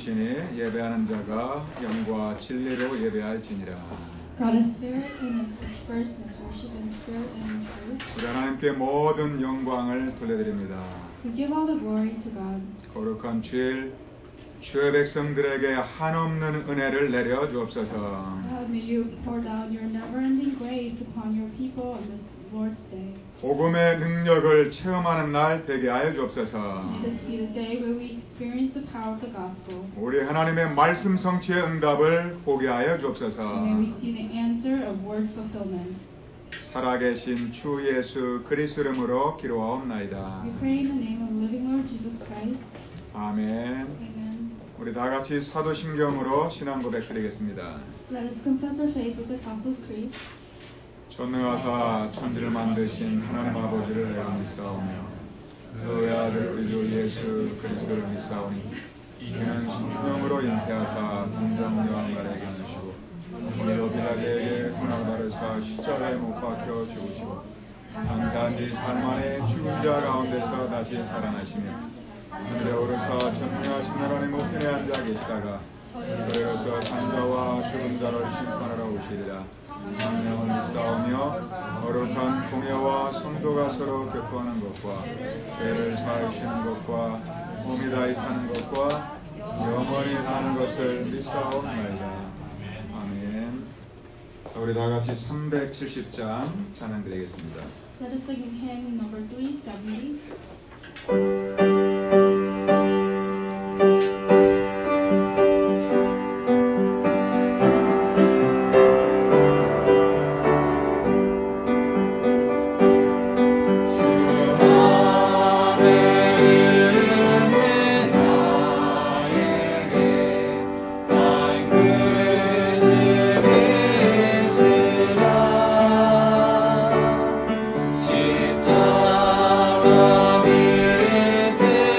spirit이시니 예배하는 자가 영과 진리로 예배할지니라. God is spirit, and His first must worship in spirit and in truth. 우리 하나님께 모든 영광을 돌려드립니다. We give all the glory to God. 거룩한 주일 주의 백성들에게 한없는 은혜를 내려 주옵소서. God, may you pour down your never-ending grace upon your people on this Lord's Day. 복음의 능력을 체험하는 날 되게 하여 주옵소서. May this be the day where we experience the power of the gospel. 우리 하나님의 말씀 성취의 응답을 보게 하여 주옵소서. May we see the answer of word fulfillment. 살아계신 주 예수 그리스도 이름으로 기도하옵나이다. We pray in the name of living Lord Jesus Christ. 아멘. Amen. 우리 다 같이 사도신경으로 신앙 고백드리겠습니다. Let us confess our faith with the Apostles' Creed. 전능하사 천지를 만드신 하나님 아버지를 내가 믿사오며 그의 아들 우리 주 예수 그리스도를 믿사오니 이는 성령으로 잉태하사 동정 요한날에게 주시고 우리로 빌라도에게 고난을 받으사 십자가에 못 박혀 죽으시고 장사한 지 3일 만에 죽은 자 가운데서 다시 살아나시며 하늘에 오르사 전능하신 하나님 우편에 앉아 계시다가 그래서 산자와 죽은 자를 심판하러 오시리라. 성령을 믿사오며 거룩한 공예와 성도가 서로 교통하는 것과 죄를 사하시는 것과 몸이 다히 사는 것과 영원히 사는 것을 믿사옵나이다. 아멘. 자, 우리 다 같이 370장 찬양 드리겠습니다. Let us sing hymn number 370. 십자가 위에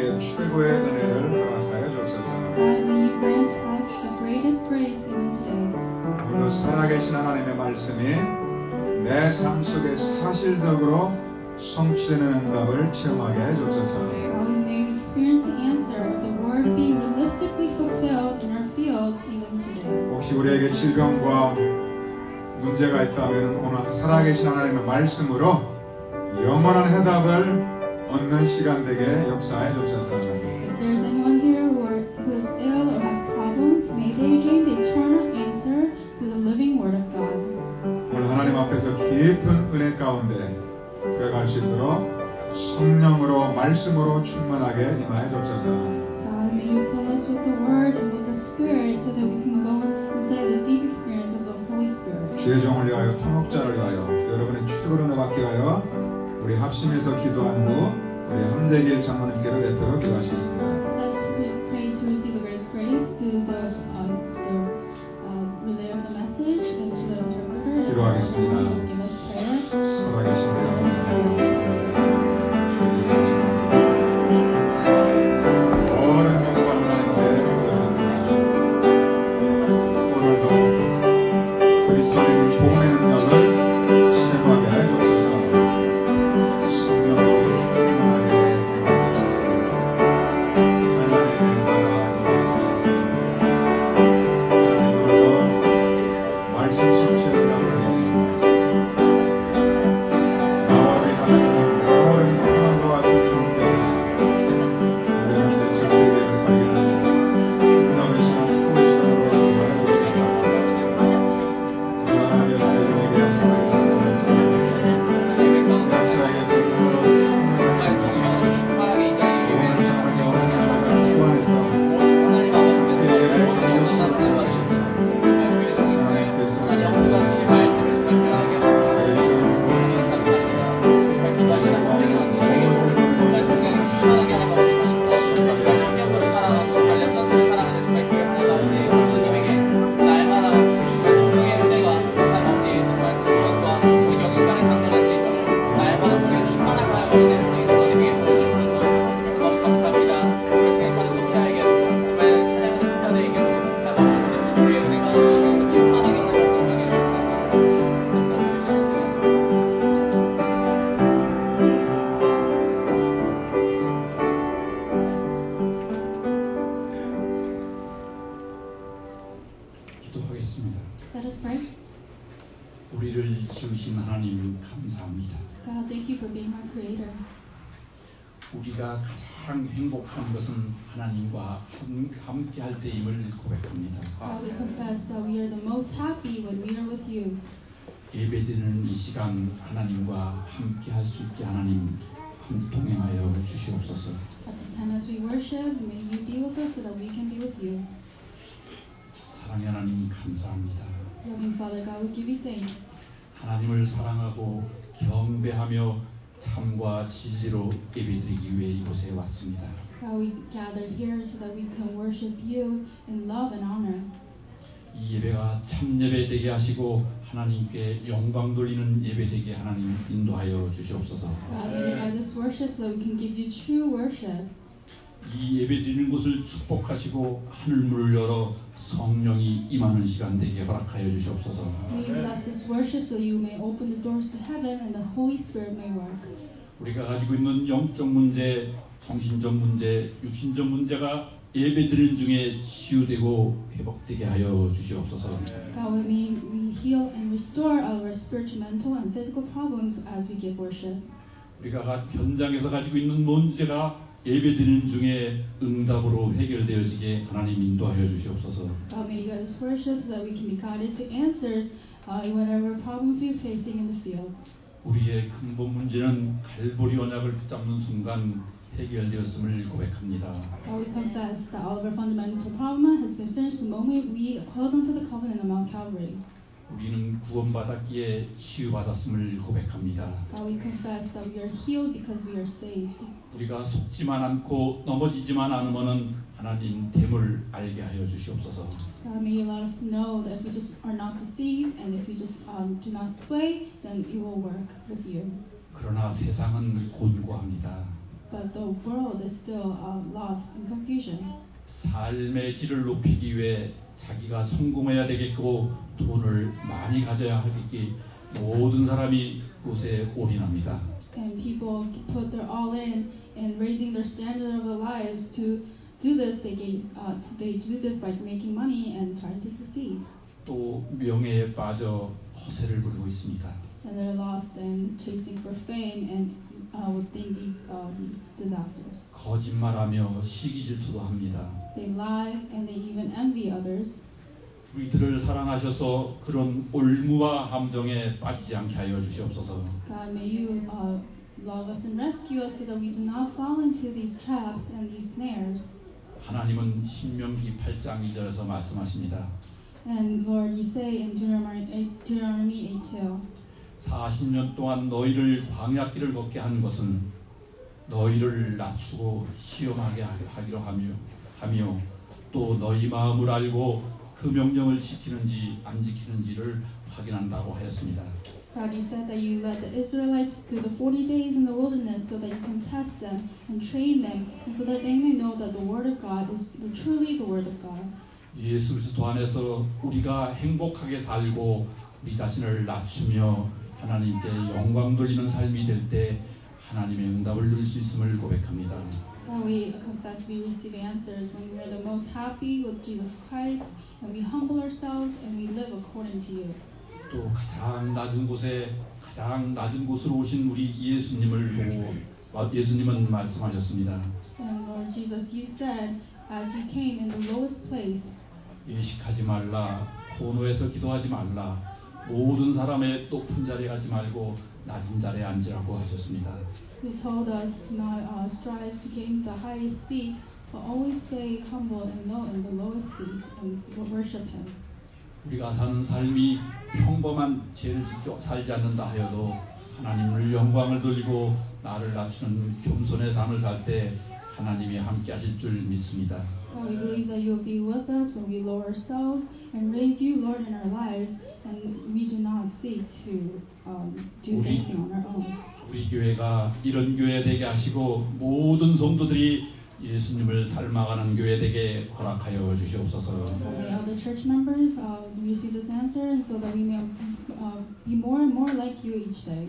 우리에게 최고의 은혜를 허락하여 주옵소서. God, may you grant us the greatest grace even today. 오늘도 살아계신 하나님의 말씀이 내 삶 속에 사실적으로 성취되는 응답을 체험하게 해 주옵소서. God, we may experience the answer of the word being realistically fulfilled in our fields even today. 혹시 우리에게 질병과 문제가 있다면 오늘 살아계신 하나님의 말씀으로 영원한 해답을 얻는 시간 되게 역사해 주옵소서. If there's anyone here who is ill or have problems, may they gain the eternal answer through the living word of God. 오늘 하나님 앞에서 깊은 은혜 가운데 들어갈 수 있도록 성령으로 말씀으로 충만하게 임하여 주옵소서. God, may you fill us with the word and with the spirit so that we can go inside the deep experience of the Holy Spirit. 주의 종을 위하여 통역자를 위하여 여러분의 최고로 받기 위하여 우리 합심해서 기도한 후 우리 함대길 장로님께로 대표로 기도할 수 있습니다. Let's pray to receive the greatest grace through the relay of the message and to the interpreter. 기도하겠습니다. Give us prayer. 살아계신 우리 아버지. 오랜 영광 하나님께 감사드립니다. 오늘도 그리스도의 복음의 능력을 체험하게 하여 주옵소서. 성령으로 충만하게 임하여 주옵소서. 하나님의 나라 임하여 주옵소서. 하나님 오늘도 말씀 성취한다고 Let us pray. 우리를 지으신 하나님 감사합니다. God, thank you for being our creator. 우리가 가장 행복한 것은 하나님과 함께할 때임을 고백합니다. God, we confess that we are the most happy when we are with you. 예배드리는 이 시간 하나님과 함께할 수 있게 하나님 동행하여 주시옵소서. At this time as we worship, may you be with us so that we can be with you. 사랑의 하나님 감사합니다. Loving Father God, we give you thanks. 하나님을 사랑하고 경배하며 삶과 진리로 예배드리기 위해 이곳에 왔습니다. God, we gather here so that we can worship you in love and honor. 이 예배가 참 예배 되게 하시고 하나님께 영광 돌리는 예배 되게 하나님 인도하여 주시옵소서. God, may you guide this worship so that we can give you true worship. 이 예배 드리는 곳을 축복하시고 하늘문을 열어 성령이 임하는 시간 되게 허락하여 주시옵소서. May you bless this worship so you may open the doors to heaven and the Holy Spirit may work. 우리가 가지고 있는 영적 문제, 정신적 문제, 육신적 문제가 예배 드리는 중에 치유되고 회복되게 하여 주시옵소서. God, may we heal and restore our spiritual, mental, and physical problems as we give worship. 우리가 현장에서 가지고 있는 문제가 예배 드리는 중에 응답으로 해결되어지게 하나님 인도하여 주시옵소서. God, may you guide this worship so that we can be guided to answers in whatever problems we are facing in the field. 우리의 근본 문제는 갈보리 언약을 붙잡는 순간 해결되었음을 고백합니다. God, we confess that all of our fundamental problem has been finished the moment we held onto the covenant of Mount Calvary. 우리는 구원받았기에 치유받았음을 고백합니다. God, we confess that we are healed because we are saved. 우리가 속지만 않고 넘어지지만 않으면은 하나님 됨을 알게 하여 주시옵소서. God, may you let us know that if we just are not deceived and if we just do not sway, then it will work with you. 그러나 세상은 곤고합니다. but the world is still lost in confusion. 삶의 질을 높이기 위해 자기가 성공해야 되겠고 돈을 많이 가져야 하겠기 모든 사람이 그것에 올인합니다. And people put their all in raising their standard of their lives to do this. They do this by making money and trying to succeed. 또 명예에 빠져 허세를 부리고 있습니다. And they're lost in chasing for fame and within these disasters. 거짓말하며 시기 질투도 합니다. They lie and they even envy others. 우리들을 사랑하셔서 그런 올무와 함정에 빠지지 않게 하여 주시옵소서. God, may you love us and rescue us so that we do not fall into these traps and these snares. 하나님은 신명기 8장 2절에서 말씀하십니다. And Lord, you say in Deuteronomy 8:2, 40년 동안 너희를 광야길을 걷게 한 것은 너희를 낮추고 시험하게 하기로 하며 또 너희 마음을 알고 그 명령을 지키는지 안 지키는지를 확인한다고 하였습니다. God, you said that you led the Israelites through the 40 days in the wilderness so that you can test them and train them, and so that they may know that the Word of God is truly the Word of God. 예수 그리스도 안에서 우리가 행복하게 살고 우리 자신을 낮추며 하나님께 영광 돌리는 삶이 될 때 하나님의 응답을 누릴 수 있음을 고백합니다. God, we confess we receive answers when we are the most happy with Jesus Christ, and we humble ourselves and we live according to you. 또 가장 낮은 곳으로 오신 우리 예수님을 보고 예수님은 말씀하셨습니다. And Lord Jesus, you said, as you came in the lowest place, 예식하지 말라, 고노해서 기도하지 말라, 모든 사람의 높은 자리에 가지 말고 낮은 자리에 앉으라고 하셨습니다. you told us to not strive to gain the highest seat, but always stay humble and low in the lowest seat and worship Him. 우리가 사는 삶이 평범한 죄를 짓고 살지 않는다 하여도 하나님을 영광을 돌리고 나를 낮추는 겸손의 삶을 살 때 하나님이 함께 하실 줄 믿습니다. God, we believe that you will be with us when we lower ourselves and raise you, Lord, in our lives, and we do not seek to do anything on our own. 우리 교회가 이런 교회 되게 하시고 모든 성도들이 예수님을 닮아가는 교회 되게 허락하여 주시옵소서. May all the church members receive this answer, and so that we may be more and more like you each day.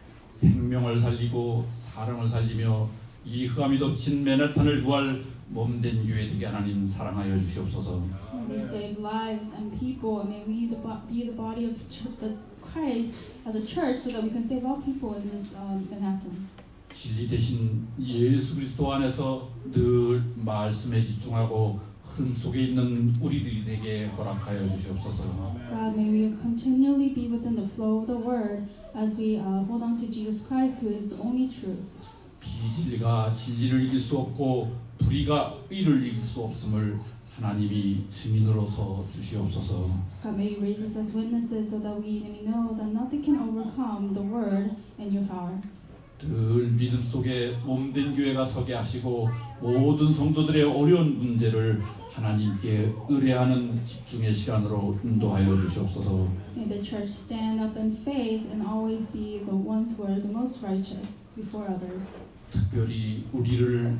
생명을 살리고 사랑을 살리며 이 흑암이 덮친 맨하탄을 구할 몸된 교회 되게 하나님 사랑하여 주시옵소서. May we save lives and people, and may we be the body of the Christ as a church, so that we can save all people in this Manhattan. 진리 대신 예수 그리스도 안에서 늘 말씀에 집중하고 흐름 속에 있는 우리들이 되게 허락하여 주시옵소서. God, may we continually be within the flow of the Word as we hold on to Jesus Christ, who is the only truth. 비진리가 진리를 이길 수 없고 불의가 의를 이길 수 없음을 하나님이 증인으로서 주시옵소서. God, may you raise us as witnesses so that we may know that nothing can overcome the Word and your power. 늘 믿음 속에 몸된 교회가 서게 하시고 모든 성도들의 어려운 문제를 하나님께 의뢰하는 집중의 시간으로 인도하여 주시옵소서. May the church stand up in faith and always be the ones who are the most righteous before others. 특별히 우리를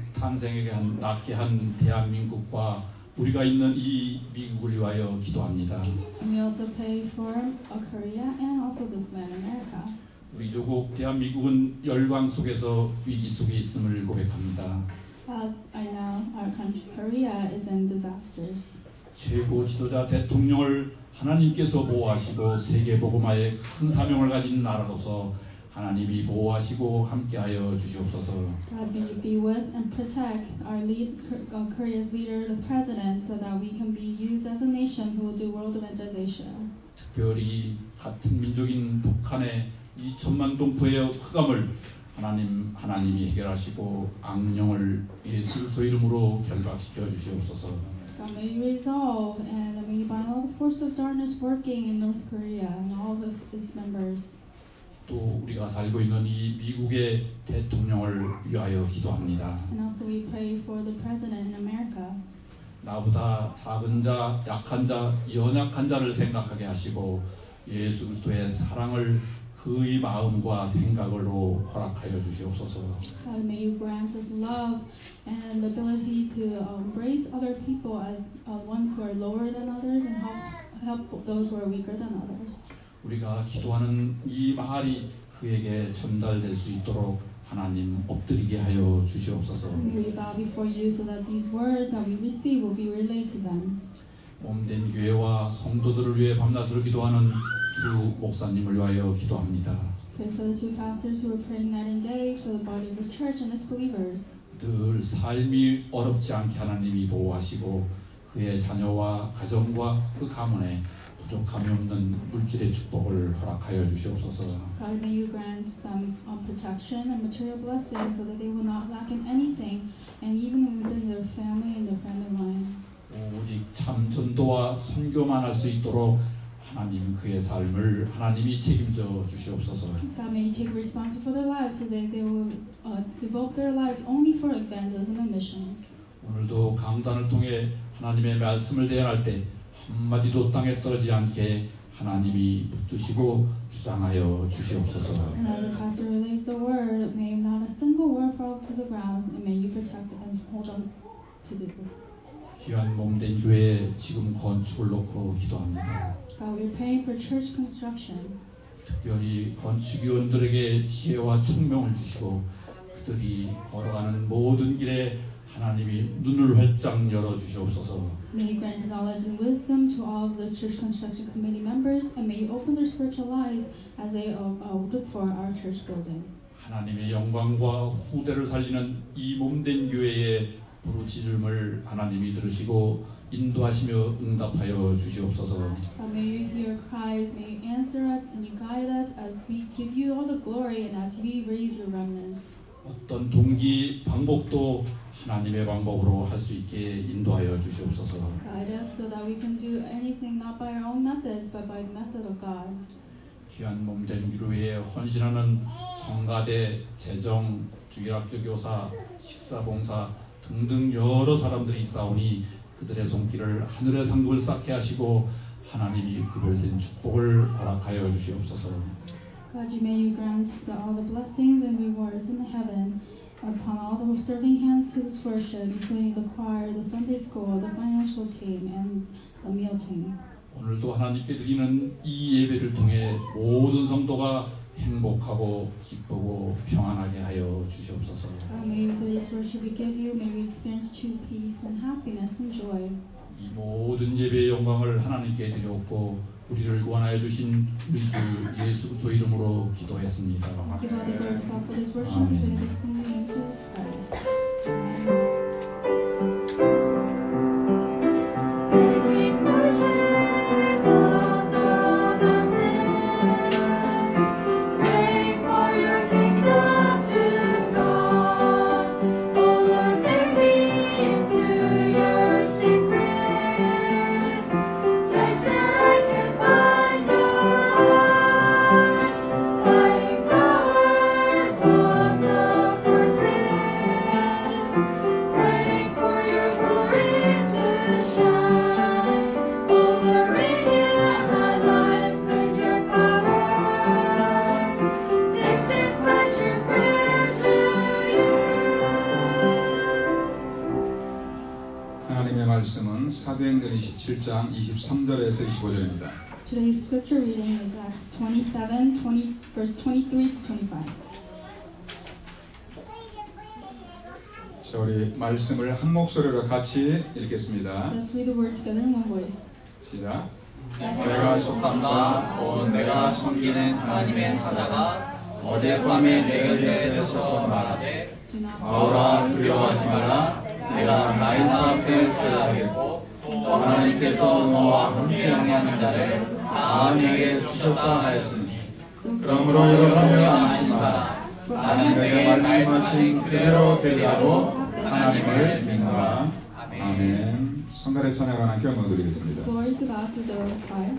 낳게 한 대한민국과 우리가 있는 이 미국을 위하여 기도합니다. And we also pray for Korea and also this land, America. 우리 조국 대한민국은 열방 속에서 위기 속에 있음을 고백합니다. I know our country, Korea, is in disasters. 최고 지도자 대통령을 하나님께서 보호하시고 세계 복음화에 큰 사명을 가진 나라로서 하나님이 보호하시고 함께하여 주시옵소서. God, may you be with and protect our Korea's leader, the president, so that we can be used as a nation who will do world evangelization. 특별히 같은 민족인 북한의 2천만 동포의 흑암을 하나님이 해결하시고 악령을 예수 그리스도 이름으로 결박시켜 주시옵소서. God, may you resolve and may you bind all the force of darkness working in North Korea and all of its members. 또 우리가 살고 있는 이 미국의 대통령을 위하여 기도합니다. And also we pray for the president in America. 나보다 작은 자, 약한 자, 연약한 자를 생각하게 하시고 예수 그리스도의 사랑을 그의 마음과 생각으로 허락하여 주시옵소서. God, may you grant us love and the ability to embrace other people as ones who are lower than others and help those who are weaker than others. 우리가 기도하는 이 말이 그에게 전달될 수 있도록 하나님 엎드리게 하여 주시옵소서. We bow before you so that these words that we receive will be relayed to them. 몸된 교회와 성도들을 위해 밤낮으로 기도하는 주 목사님을 위하여 기도합니다. Pray for the two pastors who are praying night and day for the body of the church and its believers. 늘 삶이 어렵지 않게 하나님이 보호하시고 그의 자녀와 가정과 그 가문에 부족함이 없는 물질의 축복을 허락하여 주시옵소서. God, may you grant them protection and material blessings so that they will not lack in anything, and even within their family and their family line. 오직 참 전도와 선교만 할 수 있도록 하나님 그의 삶을 하나님이 책임져 주시옵소서. God, may you take responsibility for their lives so that they will devote their lives only for evangelism and missions. 오늘도 강단을 통해 하나님의 말씀을 대언할 때 한마디도 땅에 떨어지지 않게 하나님이 붙드시고 주장하여 주시옵소서. And as the pastor relays the word, may not a single word fall to the ground, and may you protect and hold on to this. 귀한 몸된 교회 지금 건축을 놓고 기도합니다. God, we're praying for church construction. 특별히 건축위원들에게 지혜와 총명을 주시고 그들이 걸어가는 모든 길에 하나님이 눈을 활짝 열어주시옵소서. May you grant knowledge and wisdom to all of the church construction committee members, and may you open their spiritual eyes as they look for our church building. 하나님의 영광과 후대를 살리는 이 몸된 교회의 부르짖음을 하나님이 들으시고 인도하시며 응답하여 주시옵소서. May you hear cries, may you answer us, and you guide us as we give you all the glory and as we raise your remnants. 어떤 동기 방법도 하나님의 방법으로 할 수 있게 인도하여 주시옵소서. Guide us so that we can do anything not by our own methods, but by the method of God. 귀한 몸된 위로에 헌신하는 성가대, 재정, 주일학교 교사, 식사봉사 등등 여러 사람들이 있사오니 그들의 손길을 하늘의 상급을 쌓게 하시고 하나님이 구별된 축복을 허락하여 주시옵소서. God, you may you grant all the blessings and rewards in heaven upon all the serving hands to this worship, including the choir, the Sunday school, the financial team, and the meal team. 오늘도 하나님께 드리는 이 예배를 통해 모든 성도가 행복하고 기쁘고 평안하게 하여 주시옵소서. May for this worship we give you, may we experience true peace and happiness and joy. 이 모든 예배의 영광을 하나님께 드렸고 우리를 구원하여 주신 우리 주 예수 그리스도 이름으로 기도했습니다. Give all the glory to God for this worship and for this in the name of Jesus Christ. 말씀은 사도행전 27장 23절에서 25절입니다. Today's scripture reading is Acts 27, verse 23 to 25. 자, 우리 말씀을 한 목소리로 같이 읽겠습니다. Let's read the word together in one voice. 시작. 내가 속함과 온 내가 섬기는 하나님의 사자가 어젯밤에 내 곁에 서서 말하되 바울아 두려워하지 말라. 내가 나인사 앞에 서야 하겠고 또 하나님께서 너와 함께 항해하는 자를 다 내게 주셨다 하였으니 그러므로 여러분이 안심하라. 나는 내게 말씀하신 그대로 되리하고 하나님을 믿노라. 아멘. 성가대 찬양을 함께 드리겠습니다. Glory to God through the choir.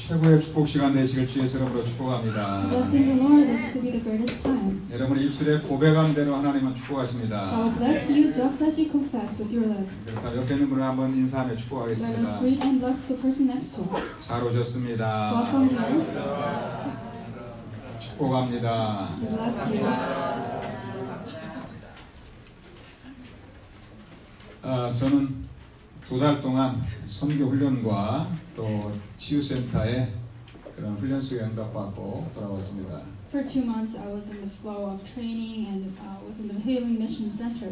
최고의 축복 시간 되시길 주의 이름으로 축복합니다. Blessing the Lord is to be the greatest time. 여러분의 입술에 고백한 대로 하나님은 I 축복하십니다. will bless you just as you confess with your lips. 그렇다면 옆에 있는 분을 한번 인사하며 Let us 축복하겠습니다. greet and bless the person next to us. 잘 오셨습니다. Welcome you. 축복합니다. We bless you. 저는 2달 동안 선교 훈련과 또 치유센터에 그런 훈련 속에 응답받고 돌아왔습니다. For 2 months, I was in the flow of training and was in the Healing Mission Center.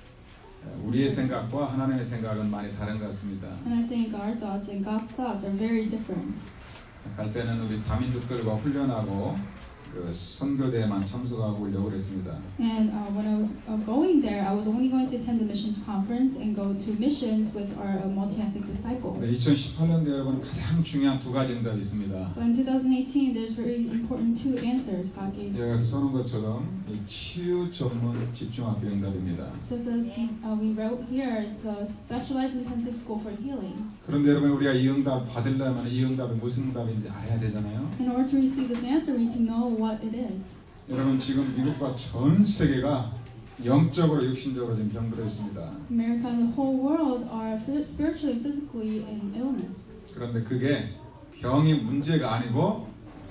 우리의 생각과 하나님의 생각은 많이 다른 것 같습니다. And I think our thoughts and God's thoughts are very different. 갈 때는 우리 다민족들과 훈련하고 그 선교대에만 참석하고 오려고 그랬습니다. And when I was going there, I was only going to attend the missions conference and go to missions with our multi-ethnic disciples. 2018년도 여러분 가장 중요한 2가지 응답이 있습니다. But in 2018, there's very important 2 answers God gave. 여기 써놓은 것처럼 이 치유 전문 집중학교 응답입니다. Just as we wrote here, it's a specialized intensive school for healing. 그런데 여러분 우리가 이 응답 받으려면 이 응답이 무슨 응답인지 알아야 되잖아요. In order to receive this answer, we need to know what it is. 여러분 지금 미국과 전 세계가 영적으로 육신적으로 지금 병들어 있습니다. America and the whole world are spiritually and physically in illness. 그런데 그게 병이 문제가 아니고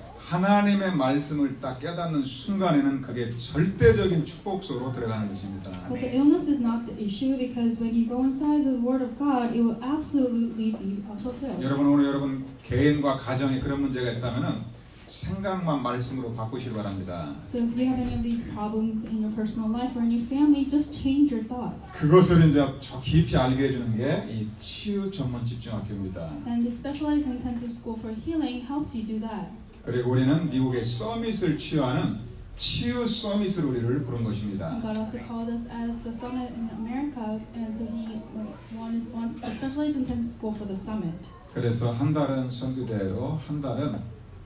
하나님의 말씀을 딱 깨닫는 순간에는 그게 절대적인 축복 속으로 들어가는 것입니다. But the illness is not the issue because when you go inside the Word of God, it will absolutely be fulfilled. 여러분 오늘 여러분 개인과 가정에 그런 문제가 있다면은 생각만 말씀으로 바꾸시기 바랍니다. So if you have any of these problems in your personal life or in your family, just change your thoughts. 그것을 이제 저 깊이 알게 해주는 게 이 치유 전문 집중학교입니다. And the specialized intensive school for healing helps you do that. 그리고 우리는 미국의 서밋을 치유하는 치유 서밋을 우리를 부른 것입니다. God also called us as the summit in America, and so He wants a specialized intensive school for the summit. 그래서 한 달은 선교대로 한 달은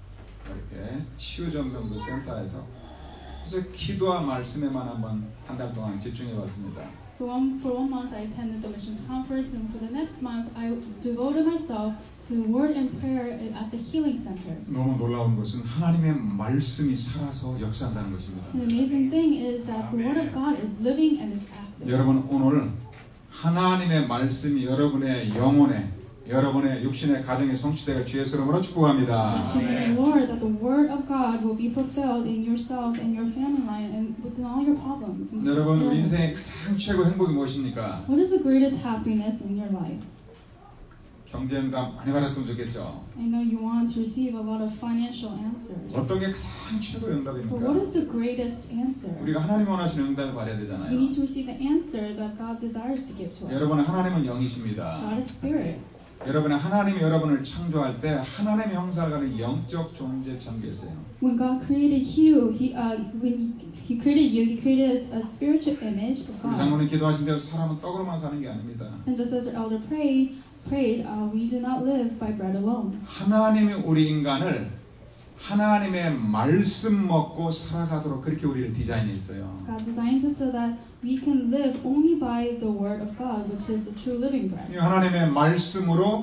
이렇게 치유 전문 그 센터에서 그저 기도와 말씀에만 한번 한 달 동안 집중해 봤습니다. So for 1 month I attended the missions conference, and for the next month I devoted myself to word and prayer at the healing center. 너무 놀라운 것은 하나님의 말씀이 살아서 역사한다는 것입니다. And the amazing thing is that the word of God is living and is active. 여러분 오늘 하나님의 말씀이 여러분의 영혼에 여러분의 육신의 가정의 성취되길 주의 이름으로 축복합니다. Lord, that the word of God will be fulfilled in yourself and your family life and within all your problems. 여러분 우리 인생의 가장 최고 행복이 무엇입니까? What is the greatest happiness in your life? 경제 응답 많이 받았으면 좋겠죠. I know you want to receive a lot of financial answers. 어떤 게 가장 최고의 But what 응답입니까? is the greatest answer? 우리가 하나님 원하시는 응답을 받아야 You 되잖아요. need to receive the answer that God desires to give to us. 여러분 하나님은 영이십니다. God is spirit. 여러분은 하나님이 여러분을 창조할 때 하나님의 형상을 가진 영적 존재 참계세요. When God created you, when He created you, He created a spiritual image of 우리 God. 장모님 기도하신 대로 사람은 떡으로만 사는 게 아닙니다. And just as our elder prayed, we do not live by bread alone. 하나님이 우리 인간을 하나님의 말씀 먹고 살아가도록 그렇게 우리를 디자인했어요. God designed us so that we can live only by the word of God, which is the true living bread. 이 하나님의 말씀으로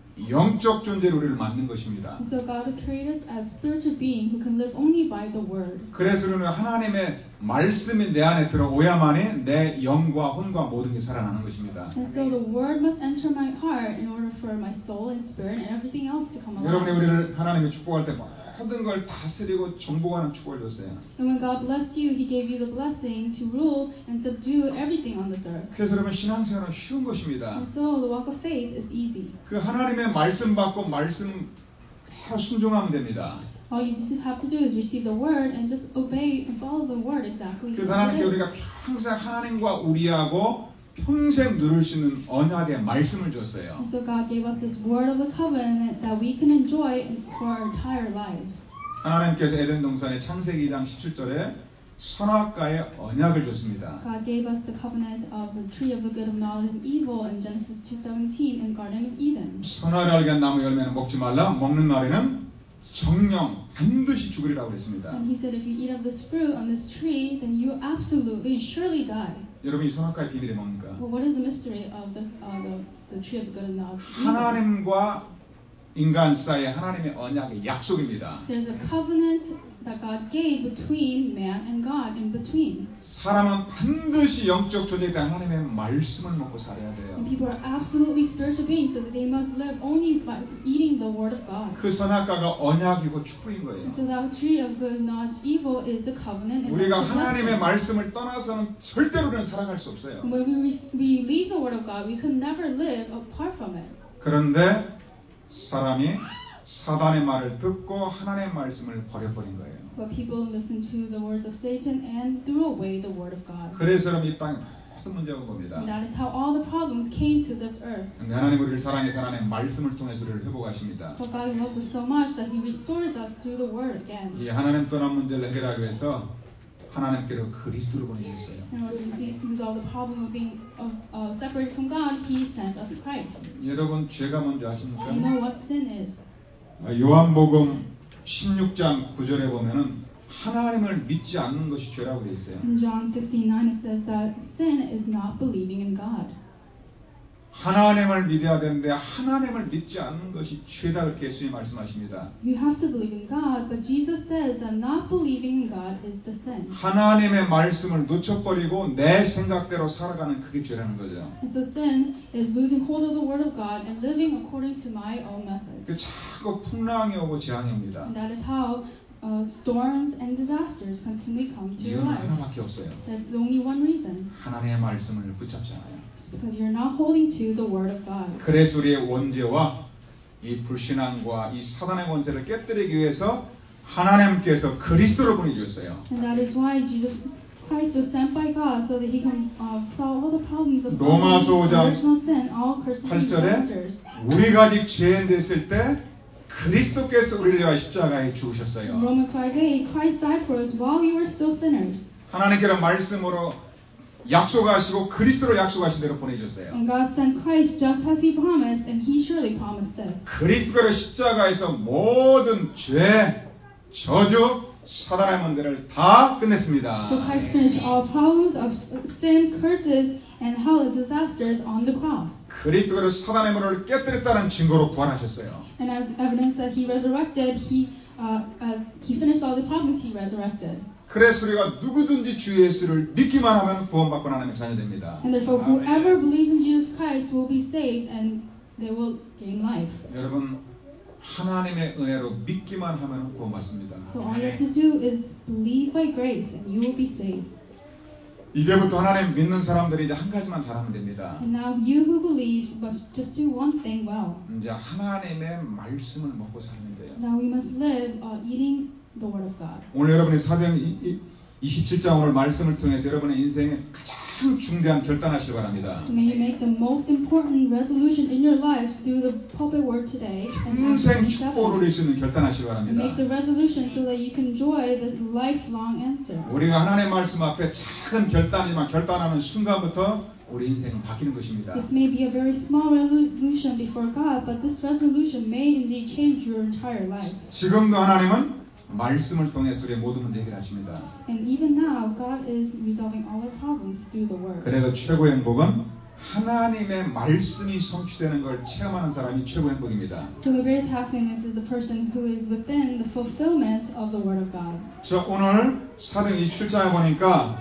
영적 존재로 우리를 만든 것입니다. And so God created us as spiritual beings who can live only by the word. 그래서 우리는 하나님의 말씀이 내 안에 들어오야만이 내 영과 혼과 모든 게 살아나는 것입니다. And so the word must enter my heart in order for my soul and spirit and everything else to come 여러분이 alive. 우리를 하나님이 축복할 때 모든 걸 다스리고 정복하는 축복을 줬어요. And when God blessed you, He gave you the blessing to rule and subdue everything on this earth. 그래서 여러분 신앙생활은 쉬운 것입니다. And so the walk of faith is easy. 그 하나님의 말씀 받고 말씀 순종하면 됩니다. All you just have to do is receive the word and just obey and follow the word exactly. 그래서 하나님께 우리가 평생 하나님과 우리하고 평생 누릴 수 있는 언약의 말씀을 줬어요. And so God gave us this word of the covenant that we can enjoy for our entire lives. 하나님께서 에덴 동산의 창세기 2장 17절에 선악과의 언약을 줬습니다. God gave us the covenant of the tree of the good of knowledge and evil in Genesis 2:17 in Garden of Eden. 선악을 알게 한 나무 열매는 먹지 말라. 먹는 날에는 정령 반드시 죽으리라고 그랬습니다. And He said, if you eat of this fruit on this tree, then you absolutely surely die. 여러분 이 선악과의 비밀이 뭡니까? Well, what is the mystery of the tree of the good of knowledge? 하나님과 인간 사이에 하나님의 언약의 약속입니다. There's a covenant that God gave between man and God in between. 사람은 반드시 영적 존재에 대한 하나님의 말씀을 먹고 살아야 돼요. And people are absolutely spiritual beings, so that they must live only by eating the word of God. 그 선악과가 언약이고 축복인 거예요. So that tree of good and knowledge evil is the covenant. And 우리가 that's the 하나님의 blessing. 말씀을 떠나서는 절대로는 살아갈 수 없어요. When we leave the word of God, we could never live apart from it. 그런데 사람이 사단의 말을 듣고 하나님의 말씀을 버려버린 거예요. But people listen to the words of Satan and threw away the word of God. 그래서 이 땅에 모든 문제가 온 겁니다. And that is how all the problems came to this earth. 근데 하나님 우리를 사랑해서 하나님의 말씀을 통해서 우리를 회복하십니다. So God loves us so much that He restores us through the word again. 이 하나님 떠난 문제를 해결하기 위해서 하나님께로 그리스도를 보내주셨어요. In order to resolve the problem of being separated from God, He sent us Christ. 여러분 죄가 뭔지 아십니까? You know what sin is? 요한복음 16장 9절에 보면은 하나님을 믿지 않는 것이 죄라고 되어 있어요. In John 16:9 it says that sin is not believing in God. 하나님을 믿어야 되는데 하나님을 믿지 않는 것이 죄다 그렇게 예수님이 말씀하십니다. You have to believe in God, but Jesus says that not believing in God is the sin. 하나님의 말씀을 놓쳐버리고 내 생각대로 살아가는 그게 죄라는 거죠. And so sin is losing hold of the Word of God and living according to my own methods. 그 자꾸 풍랑이 오고 재앙이 옵니다. And that is how storms and disasters continually come to your 이유는 life. 하나밖에 없어요. There's only one reason. 하나님의 말씀을 붙잡잖아요. It's because you're not holding to the Word of God. 그래서 우리의 원죄와 이 불신앙과 이 사단의 권세를 깨뜨리기 위해서 하나님께서 그리스도를 보내주셨어요. And that is why Jesus Christ was sent by God so that He can solve all the problems of 로마서 5장 original sin, all curses and 8절에 disasters. 우리가 아직 죄인 됐을 때 그리스도께서 우리를 위하여 십자가에 In 죽으셨어요. Romans 5:8, Christ died for us while we were still sinners. 하나님께서 말씀으로 약속하시고 그리스도로 약속하신 대로 보내주셨어요. And God sent Christ just as He promised, and He surely promised this. 그리스도로 십자가에서 모든 죄, 저주, 사단의 문제를 다 끝냈습니다. So Christ finished all problems of sin, curses, and hell disasters on the cross. 그리스도로 사단의 문을 깨뜨렸다는 증거로 부활하셨어요. And as evidence that He resurrected, as He finished all the problems, He resurrected. 그래서 우리가 누구든지 주 예수를 믿기만 하면 구원받고 하나님의 자녀됩니다. And therefore, whoever believes in Jesus Christ will be saved, and they will gain life. 여러분 하나님의 은혜로 믿기만 하면 구원받습니다. So all you have to do is believe by grace, and you will be saved. 이제부터 하나님 믿는 사람들이 이제 한 가지만 잘하면 됩니다. And now you who believe must just do one thing well. 이제 하나님의 말씀을 먹고 사는 거예요. Now we must live eating the Word of God. 오늘 여러분이 사도행 27장 오늘 말씀을 통해서 여러분의 인생에 가장 중대한 결단하시기 바랍니다. So may you make the most important resolution in your life through the pulpit word today. 평생 축복을 누릴 수 있는 결단하시기 바랍니다. Make the resolution so that you can enjoy this lifelong answer. 우리가 하나님의 말씀 앞에 작은 결단이지만 결단하는 순간부터 우리 인생은 바뀌는 것입니다. This may be a very small resolution before God, but this resolution may indeed change your entire life. 지금도 하나님은 말씀을 통해서 우리의 모든 문제 해결하십니다. And even now, God is resolving all our problems through the Word. 그래서 최고의 행복은 하나님의 말씀이 성취되는 걸 체험하는 사람이 최고의 행복입니다. So the greatest happiness is the person who is within the fulfillment of the Word of God. 저 오늘 사도행 27장에 보니까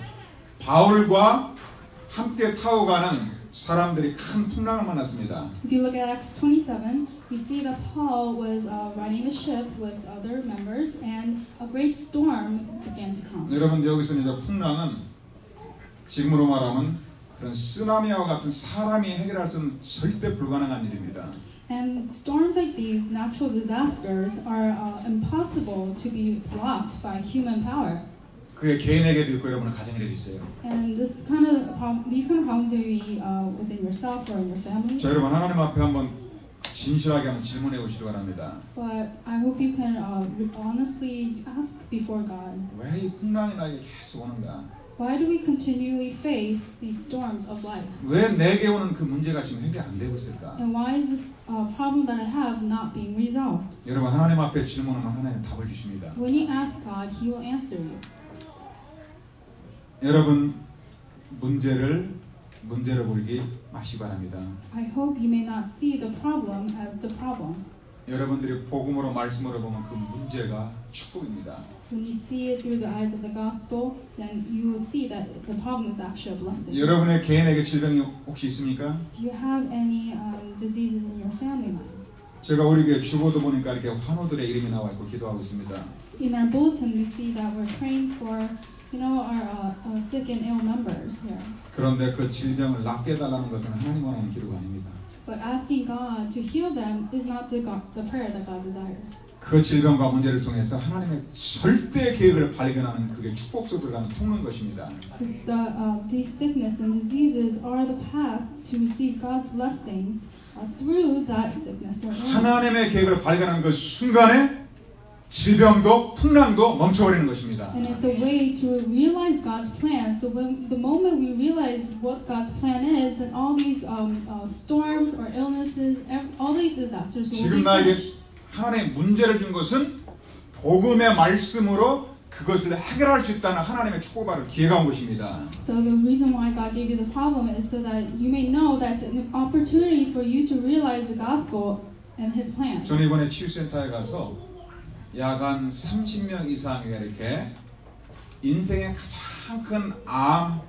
바울과 함께 타고 가는 사람들이 큰 풍랑을 만났습니다. If you look at Acts 27, we see that Paul was riding a ship with other members, and a great storm began to come. 여러분 여기서 이제 풍랑은 지금으로 말하면 그런 쓰나미와 같은 사람이 해결할 수 없는 절대 불가능한 일입니다. And storms like these, natural disasters, are impossible to be blocked by human power. 그게 개인에게도 있고 여러분의 가정에도 있어요. And these kind of problems may be within yourself or in your family. 자, 여러분 하나님 앞에 한번 진실하게 한번 질문해 보시기 바랍니다. But I hope you can honestly ask before God, 왜 이 풍랑이 나에게 계속 오는가? why do we continually face these storms of life? 왜 내게 오는 그 문제가 지금 해결 안 되고 있을까? And why is this problem that I have not being resolved? 여러분 하나님 앞에 질문하면 하나님 답을 주십니다. When you ask God, He will answer you. 여러분 문제로 보기 마시기 바랍니다. I hope you may not see the problem as the problem. 여러분들이 복음으로 말씀으로 보면 그 문제가 축복입니다. When you see it through the eyes of the gospel, then you will see that the problem is actually a blessing. 여러분의 개인에게 질병이 혹시 있습니까? Do you have any diseases in your family line? 제가 우리 교회 주보도 보니까 이렇게 환우들의 이름이 나와 있고 기도하고 있습니다. In our bulletin, we see that we're praying for, our sick and ill members here. 그런데 그 질병을 낫게 해달라는 것은 하나님 원하는 기도가 아닙니다. But asking God to heal them is not the prayer that God desires. 그 질병과 문제를 통해서 하나님의 절대 계획을 발견하는 그게 축복소들을 가는 통로인 것입니다. These sickness and diseases are the path to receive God's blessings through that sickness or illness. 하나님의 계획을 발견하는 그 순간에 질병도 풍랑도 멈춰버리는 것입니다. And it's a way to realize God's plan. So when the moment we realize what God's plan is, then all these storms or illnesses, all these disasters will 지금 be 나에게 quenched. 하나님의 문제를 준 것은 복음의 말씀으로 그것을 해결할 수 있다는 하나님의 축복받을 기회가 온 것입니다. So the reason why God gave you the problem is so that you may know that's an opportunity for you to realize the gospel and His plan. 저는 이번에 치유센터에 가서 약 한 30명 이상이 이렇게 인생의 가장 큰 암,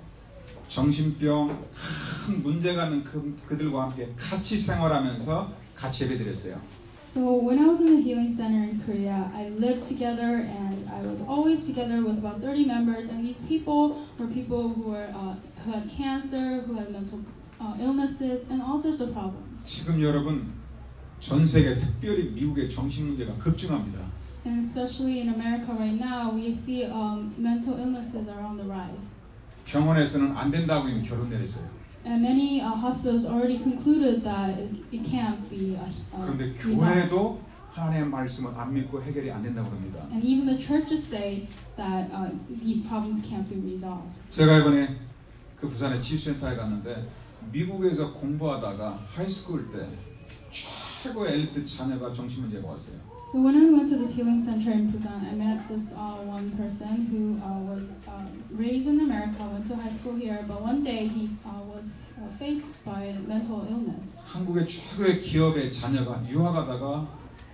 정신병, 큰 문제가 있는 그들과 함께 같이 생활하면서 같이 예배드렸어요. So when I was in the healing center in Korea, I lived together and I was always together with about 30 members. And these people were people who had cancer, who had mental illnesses, and all sorts of problems. 지금 여러분 전 세계 특별히 미국의 정신 문제가 급증합니다. And especially in America right now, we see mental illnesses are on the rise. 병원에서는 안 된다고 이미 결론 내렸어요. And many hospitals already concluded that it can't be 그런데 resolved. 교회도 하나님의 말씀을 안 믿고 해결이 안 된다고 합니다. And even the churches say that these problems can't be resolved. 제가 이번에 그 부산의 치유센터에 갔는데 미국에서 공부하다가 하이스쿨 때 최고의 엘리트 자녀가 정신 문제가 왔어요. So when I went to this healing center in Busan, I met this one person who was raised in America, went to high school here, but one day he was faced by mental illness. 한국의 최고의 기업의 자녀가 유학하다가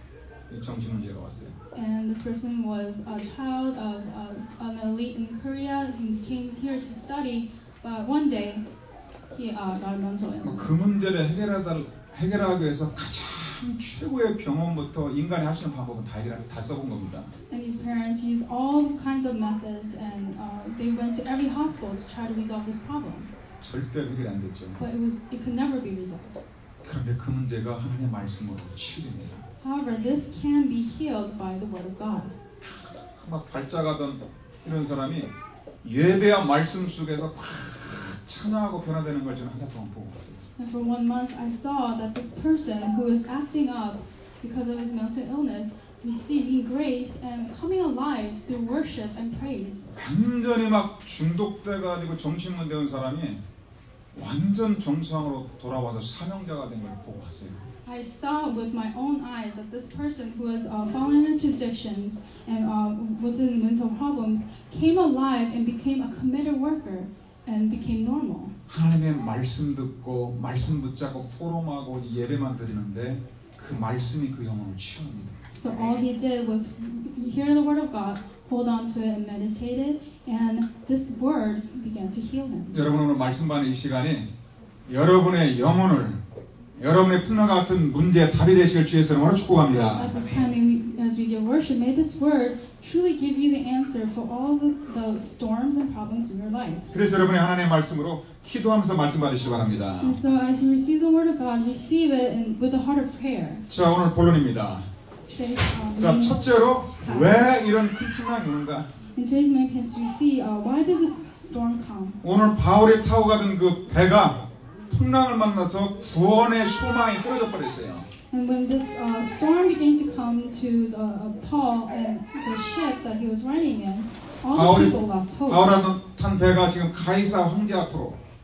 정신 문제가 왔어요. And this person was a child of an elite in Korea. He came here to study, but one day he got a mental illness. 그 문제를 해결하기 위해서 가장 최고의 병원부터 인간이 할 수 있는 방법은 다 써본 겁니다. And these parents used all kinds of methods, and they went to every hospital to try to resolve this problem. 절대 해결이 안 됐죠. But it could never be resolved. 그런데 그 문제가 하나님의 말씀으로 치유됩니다. However, this can be healed by the Word of God. 막 발작하던 이런 사람이 예배와 말씀 속에서 막 찬양하고 변화되는 걸 저는 한 달 동안 보고 있어요. And for 1 month, I saw that this person who is acting up because of his mental illness, receiving grace and coming alive through worship and praise. 완전히 막 중독돼가지고 정신문제 온 사람이 완전 정상으로 돌아와서 사명자가 된 걸 보고 왔어요. I saw with my own eyes that this person who has fallen into addictions and within mental problems came alive and became a committed worker and became normal. 하나님의 말씀 듣고 말씀 붙잡고 포럼하고 예배만 드리는데 그 말씀이 그 영혼을 치유합니다. So all he did was hear the word of God, hold on to it and meditate it, and this word began to heal him. 여러분 오늘 말씀 받는 이 시간이 여러분의 영혼을 여러분의 풍랑 같은 문제의 답이 되시길 주에서 오늘 축복합니다. At this time, as we give worship, may this word truly give you the answer for all the storms and problems in your life. 그래서 여러분의 하나님의 말씀으로 기도하면서 말씀 받으시기 바랍니다. And so as you receive the word of God, receive it with a heart of prayer. 자 오늘 본론입니다. 자 첫째로 왜 이런 큰 풍랑이 오는가? In today's main passage, we see why did the storm come? 오늘 바울이 타고 가던 그 배가 풍랑을 만나서 구원의 소망이 끊어져 버렸어요. And when this storm began to come to Paul and the ship that he was riding in, all the people lost hope. 바울이 탄 배가 지금 가이사 황제 앞으로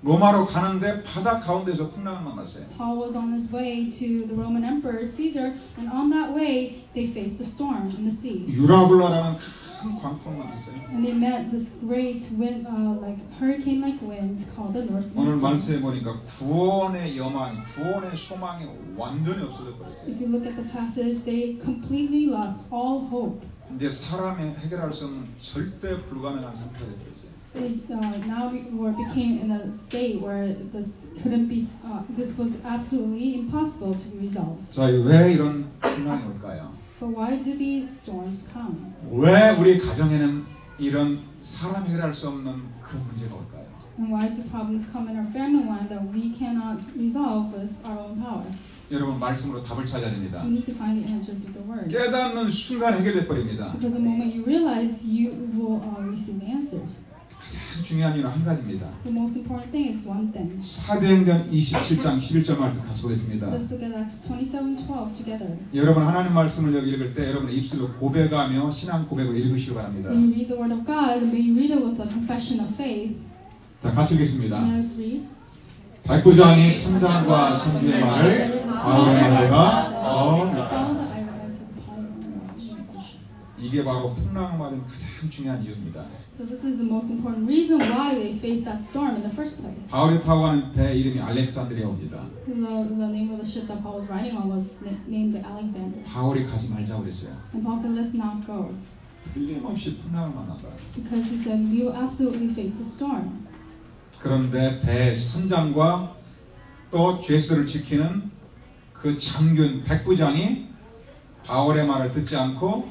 로마로 가는데 바다 가운데서 풍랑을 만났어요. Paul was on his way to the Roman Emperor Caesar, and on that way they faced a storm in the sea. 유라굴라라는 큰 광풍을 만났어요. And they met this great wind, like hurricane-like winds called the 오늘 northeast. 말씀해 보니까 구원의 여망, 구원의 소망이 완전히 없어져 버렸어요. If you look at the passage, they completely lost all hope. 이제 사람이 해결할 수 없는 절대 불가능한 상태가 되었어요. They became in a state where this couldn't be. This was absolutely impossible to be resolved. 자, 왜 이런 풍랑이 올까요? But why do these storms come? 왜 우리 가정에는 이런 사람이 해결할 수 없는 그런 문제가 올까요? And why do problems come in our family line that we cannot resolve with our own power? 여러분 말씀으로 답을 찾아야 됩니다. We need to find the answer through the word. 깨닫는 순간 해결돼 버립니다. Because the moment you realize, you will receive the answers. 가장 중요한 이유는 한 가지입니다. The most important thing is one thing. 사도행전 27장 11절 말씀 같이 보겠습니다. Let's look at Acts 27:12 together. 여러분 하나님 말씀을 여기 읽을 때 여러분의 입술로 고백하며 신앙 고백을 읽으시기 바랍니다. When you read the word of God, may you read it with a confession of faith. 자, 같이 읽겠습니다. Let us read. 백부장이 선장과 선주의 말을 바울의 말과 Follow the eyewitness of Paul. 이게 바로 풍랑을 맞은 가장 중요한 이유입니다. So this is the most important reason why they faced that storm in the first place. 바울이 타고가는 배 이름이 알렉산드리아입니다. The name of the ship that Paul was riding on was named Alexander. 바울이 가지 말자고 그랬어요. And Paul said, let's not go. 틀림없이 풍랑을 만난다. Because he said, we will absolutely face a storm. 그런데 배 선장과 또 죄수들을 지키는 그 장군 백부장이 바울의 말을 듣지 않고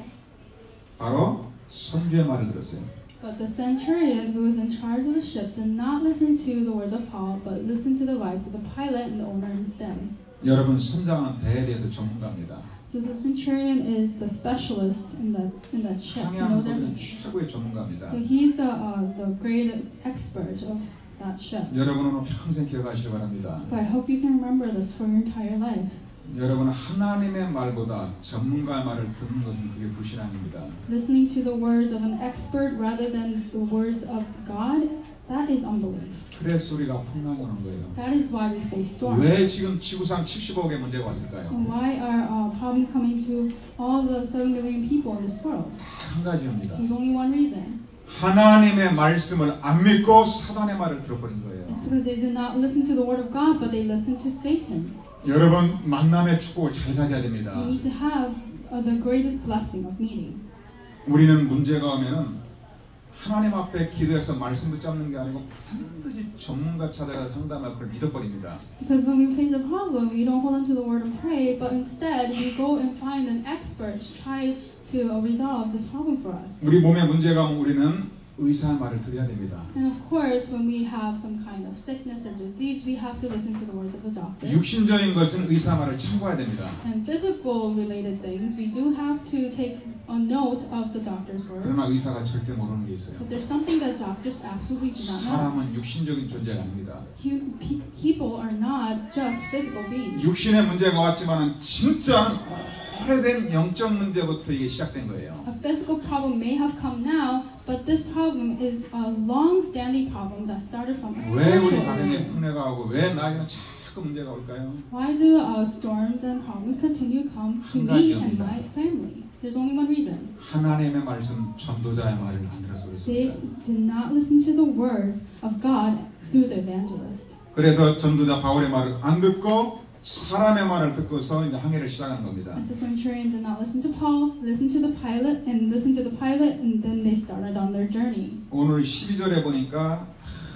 바로 선주의 말을 들었어요. But the centurion who was in charge of the ship did not listen to the words of Paul, but listened to the advice of the pilot and the owner instead. 여러분 선장은 배에 대해서 전문가입니다. So the centurion is the specialist in that ship. He knows 항해하는 everything. 최고의 전문가입니다. So he's the greatest expert of that ship. 여러분은 평생 기억하시기 바랍니다. So I hope you can remember this for your entire life. 여러분은 하나님의 말보다 전문가의 말을 듣는 것은 그게 불신앙입니다. Listening to the words of an expert rather than the words of God, that is unbelief. 그래서 우리가 풍랑이 오는 거예요. That is why we face storms. 왜 지금 지구상 75억의 문제가 왔을까요? And why are problems coming to all the 7 million people in this world? 한 가지입니다. There's only one reason. 하나님의 말씀을 안 믿고 사단의 말을 들어버린 거예요. It's because they did not listen to the word of God, but they listened to Satan. 여러분 만남의 축복을 잘 가져야 됩니다. We need to have the greatest blessing of meeting. 우리는 문제가 오면은 하나님 앞에 기도해서 말씀 붙잡는 게 아니고 반드시 전문가 찾아가 상담할 걸 믿어버립니다. Because when we face a problem, we don't hold on to the word and pray, but instead we go and find an expert to try to resolve this problem for us. 우리 몸에 문제가 오면 우리는 의사의 말을 들어야 됩니다. And of course, when we have some kind of sickness or disease, we have to listen to the words of the doctor. 육신적인 것은 의사 말을 참고해야 됩니다. And physical related things, we do have to take a note of the doctor's words. 그러나 의사가 절대 모르는 게 있어요. But there's something that doctors absolutely do not know. 사람은 육신적인 존재가 아닙니다. People are not just physical beings. 육신의 문제가 왔지만 진짜 오래된 영적 문제부터 이게 시작된 거예요. A physical problem may have come now, but this problem is a long-standing problem that started from a 왜 우리 spiritual 가정에 origin. 풍래가 오고 왜 나에게는 자꾸 문제가 올까요? Why do storms and problems continue to come to me and my family? There's only one reason. 하나님의 말씀 전도자의 말을 안 들어서 They 그렇습니다. did not listen to the words of God through the evangelist. 그래서 전도자 바울의 말을 안 듣고 사람의 말을 듣고서 이제 항해를 시작하는 겁니다. As the centurion did not listen to Paul, listened to the pilot, and listened to the pilot, and then they started on their journey. 오늘 12절에 보니까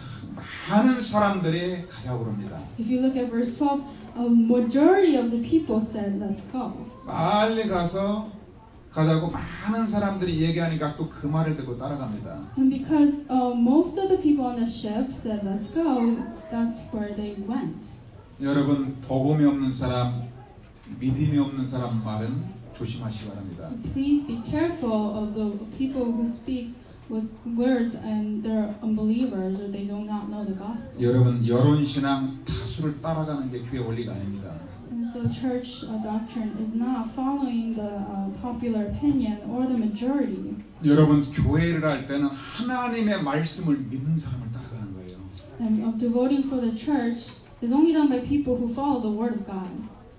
많은 사람들이 가자고 그럽니다. If you look at verse 12, a majority of the people said, "Let's go." 빨리 가서 가자고 많은 사람들이 얘기하니까 또 그 말을 듣고 따라갑니다. And because most of the people on the ship said, "Let's go," that's where they went. 여러분 복음이 없는 사람, 믿음이 없는 사람 말은 조심하시기 바랍니다. Please be careful of the people who speak with words and they're unbelievers or they do not know the gospel. 여러분 여론 신앙 다수를 따라가는 게 교회 원리가 아닙니다. And so church doctrine is not following the popular opinion or the majority. 여러분 교회를 할 때는 하나님의 말씀을 믿는 사람을 따라가는 거예요. and of devoting for the church is only done by people who follow the Word of God.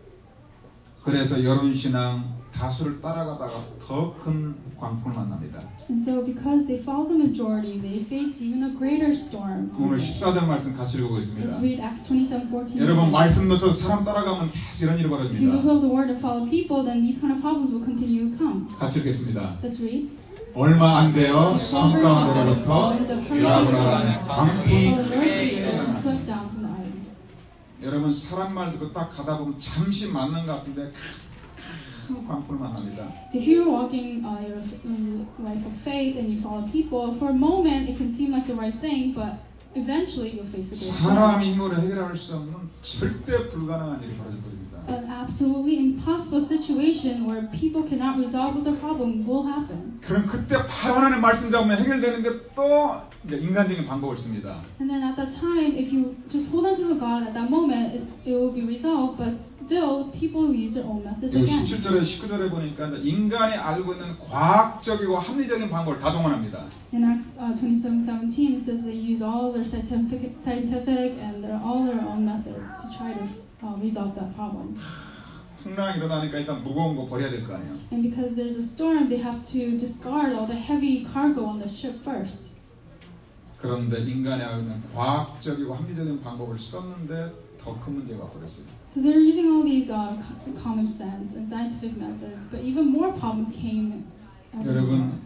그래서 여론 신앙 다수를 따라가다가 더 큰 광풍을 만납니다. And so because they follow the majority, they face even a greater storm. 오늘 14절 말씀 같이 읽어보겠습니다. Let's read Acts 27:14. 여러분 말씀 놓쳐 사람 따라가면 계속 이런 일이 If you 벌어집니다. follow the Word and follow people, then these kind of problems will continue to come. 같이 읽겠습니다. Let's read. 얼마 안 되어 성 가운데로부터 유람으로 가는 광풍이 While the earth swept down from the island. 여러분 사람 말 듣고 딱 가다 보면 잠시 맞는 것 같은데 큰 광풍을 만납니다. If you're walking your life of faith and you follow people, for a moment it can seem like the right thing, but eventually you'll face a great storm. 사람의 힘으로 해결할 수 없는 절대 불가능한 일이 벌어질 겁니다. An absolutely impossible situation where people cannot resolve with their problem will happen. 그럼 그때 바로 하나님의 말씀 잡으면 해결되는데 또 이제 인간적인 방법을 씁니다. And then at that time, if you just hold on to the God at that moment, it will be resolved, but still people will use their own methods 그리고 again. 17절에 19절에 보니까 인간이 알고 있는 과학적이고 합리적인 방법을 다 동원합니다. In Acts 27:17 it says they use all their scientific and all their own methods to try to resolve that problem. 풍랑이 일어나니까 일단 무거운 거 버려야 될 거 아니에요. And because there's a storm, they have to discard all the heavy cargo on the ship first. 그런데 인간이 알고 있는 과학적이고 합리적인 방법을 썼는데 더 큰 문제가 벌어졌어요. So they're using all these common sense and scientific methods, but even more problems came as a result. 여러분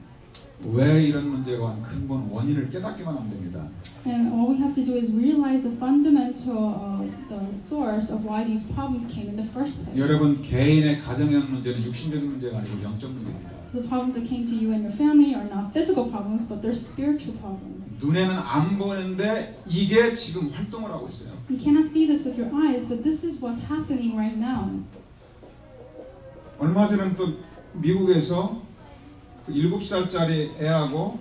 왜 이런 문제가 온 근본 원인을 깨닫기만 하면 됩니다. And all we have to do is realize the fundamental, the source of why these problems came in the first place. 여러분 개인의 가정의 문제는 육신적인 문제가 아니고 영적 문제입니다. So the problems that came to you and your family are not physical problems, but they're spiritual problems. 눈에는 안 보이는데 이게 지금 활동을 하고 있어요. You cannot see this with your eyes, but this is what's happening right now. 얼마 전에 또 미국에서 7살짜리 애하고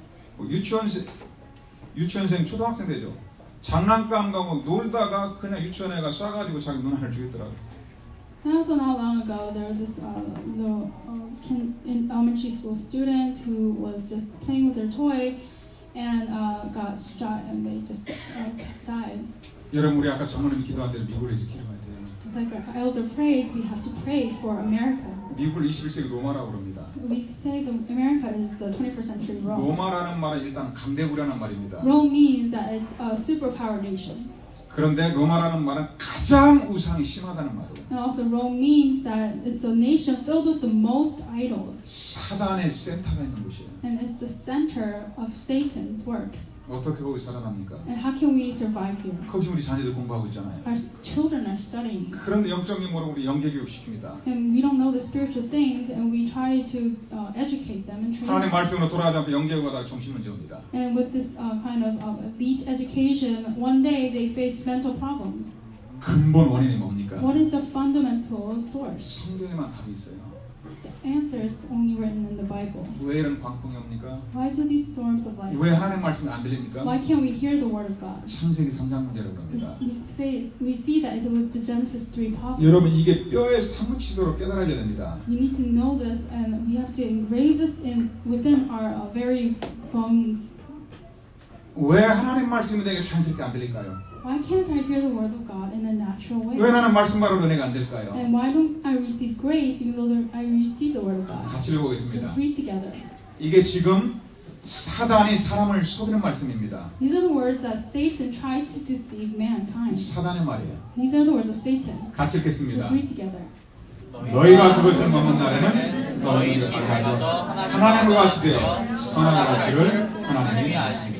유치원생 초등학생 되죠. 장난감 가고 놀다가 그냥 유치원애가 쏴가지고 자기 누나를 죽였더라고요. And also not long ago, there was this little elementary school student who was just playing with their toy and got shot and they just died. 여러분 우리 아까 장모님이 기도한 대로 미국을 위해서 기도해야 돼요. Just like our elder prayed, we have to pray for America. 미국을 21세기 로마라고 그럽니다. We say that America is the 21st century Rome. 로마라는 말은 일단 강대국이라는 말입니다. Rome means that it's a superpower nation. 그런데 로마라는 말은 가장 우상이 심하다는 말이에요. And also Rome means that it's a nation filled with the most idols. 사단의 센터가 있는 곳이에요. And it's the center of Satan's works. 어떻게 거기 살아납니까? And how can we survive here? 거기서 우리 자녀들 공부하고 있잖아요. Our children are studying. 그런데 영적인 모르고 우리 영재교육 시킵니다. And we don't know the spiritual things, and we try to educate them and train 하나님 them. 말씀으로 돌아가지 않고 영재교육하다가 정신문제 옵니다. And with this kind of elite education, one day they face mental problems. 근본 원인이 뭡니까? What is the fundamental source? 성경에만 답이 있어요. The answer is only written in the Bible. 왜 이런 광풍이 옵니까? Why do these storms of life? 왜 하나님 말씀이 안 들립니까? Why can't we hear the word of God? 창세기 3장 문제라고 합니다. We see that it was the Genesis 3 problem. 여러분 이게 뼈에 사무치도록 깨달아야 됩니다. We need to know this, and we have to engrave this within our very bones. 왜 하나님 말씀이 내게 자연스럽게 안 들릴까요? Why can't I hear the word of God in a natural way? 왜 나는 말씀만으로 은혜가 안 될까요? And why don't I receive grace even though I receive the word of God? 같이 읽어보겠습니다. Let's read together. 이게 지금 사단이 사람을 속이는 말씀입니다. These are the words that Satan tried to deceive mankind. 사단의 말이에요. These are the words of Satan. 같이 읽겠습니다. Let's read together. 너희가 그것을 먹는 날에는 너희는 밝아져 하나님과 같이 되어 선악을 알기를 하나님이 아십니다.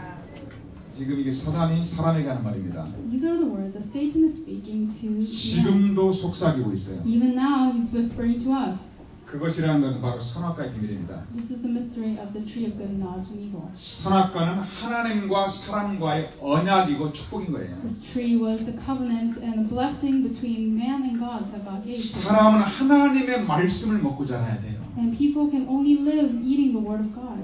지금 이게 사단이 사람에게 하는 말입니다. These are the words that Satan is speaking to man. 지금도 속삭이고 있어요. Even now, he's whispering to us. 그것이라는 것은 바로 선악과의 비밀입니다. This is the mystery of the tree of good and knowledge and evil. 선악과는 하나님과 사람과의 언약이고 축복인 거예요. This tree was the covenant and a blessing between man and God that God gave to us. 사람은 하나님의 말씀을 먹고 자라야 돼요. And people can only live eating the word of God.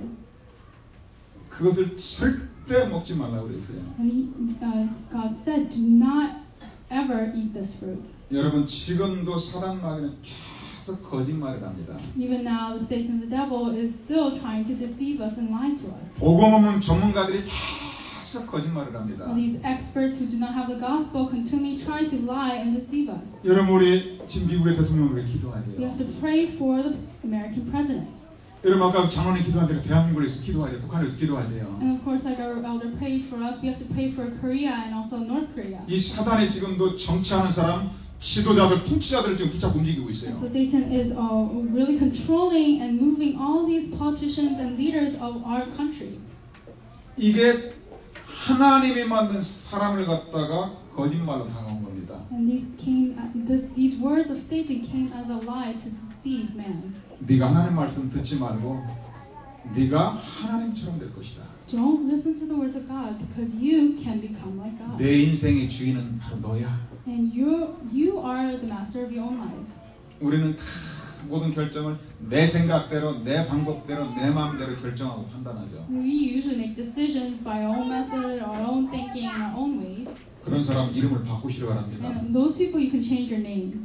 그것을 절대 먹지 말라고 그랬어요. And God said, do not ever eat this fruit. 여러분 지금도 사단 마귀는 계속 거짓말을 합니다. Even now, the Satan, the devil, is still trying to deceive us and lie to us. 복음 없는 전문가들이 계속 거짓말을 합니다. And these experts who do not have the gospel continually try to lie and deceive us. 여러분 우리 지금 미국의 대통령을 위해 기도해야 We 돼요. have to pray for the American president. 여러분 아까 장로님 기도한 대로 대한민국을 위해서 기도해야 돼요. 북한을 위해서 기도해야 돼요. And of course, like our elder prayed for us, we have to pray for Korea and also North Korea. 이 사단이 지금도 정치하는 사람, 지도자들, 통치자들을 지금 붙잡고 움직이고 있어요. So Satan is really controlling and moving all these politicians and leaders of our country. 이게 하나님이 만든 사람을 갖다가 거짓말로 다가온 겁니다. And these words of Satan came as a lie to deceive man. 네가 하나님 말씀 듣지 말고 네가 하나님처럼 될 것이다. Don't listen to the words of God because you can become like God. 내 인생의 주인은 바로 너야. And you are the master of your own life. 우리는 다 모든 결정을 내 생각대로, 내 방법대로, 내 마음대로 결정하고 판단하죠. We usually make decisions by our own method, our own thinking, our own ways. 그런 사람 이름을 바꾸시기 바랍니다. And those people, you can change your name.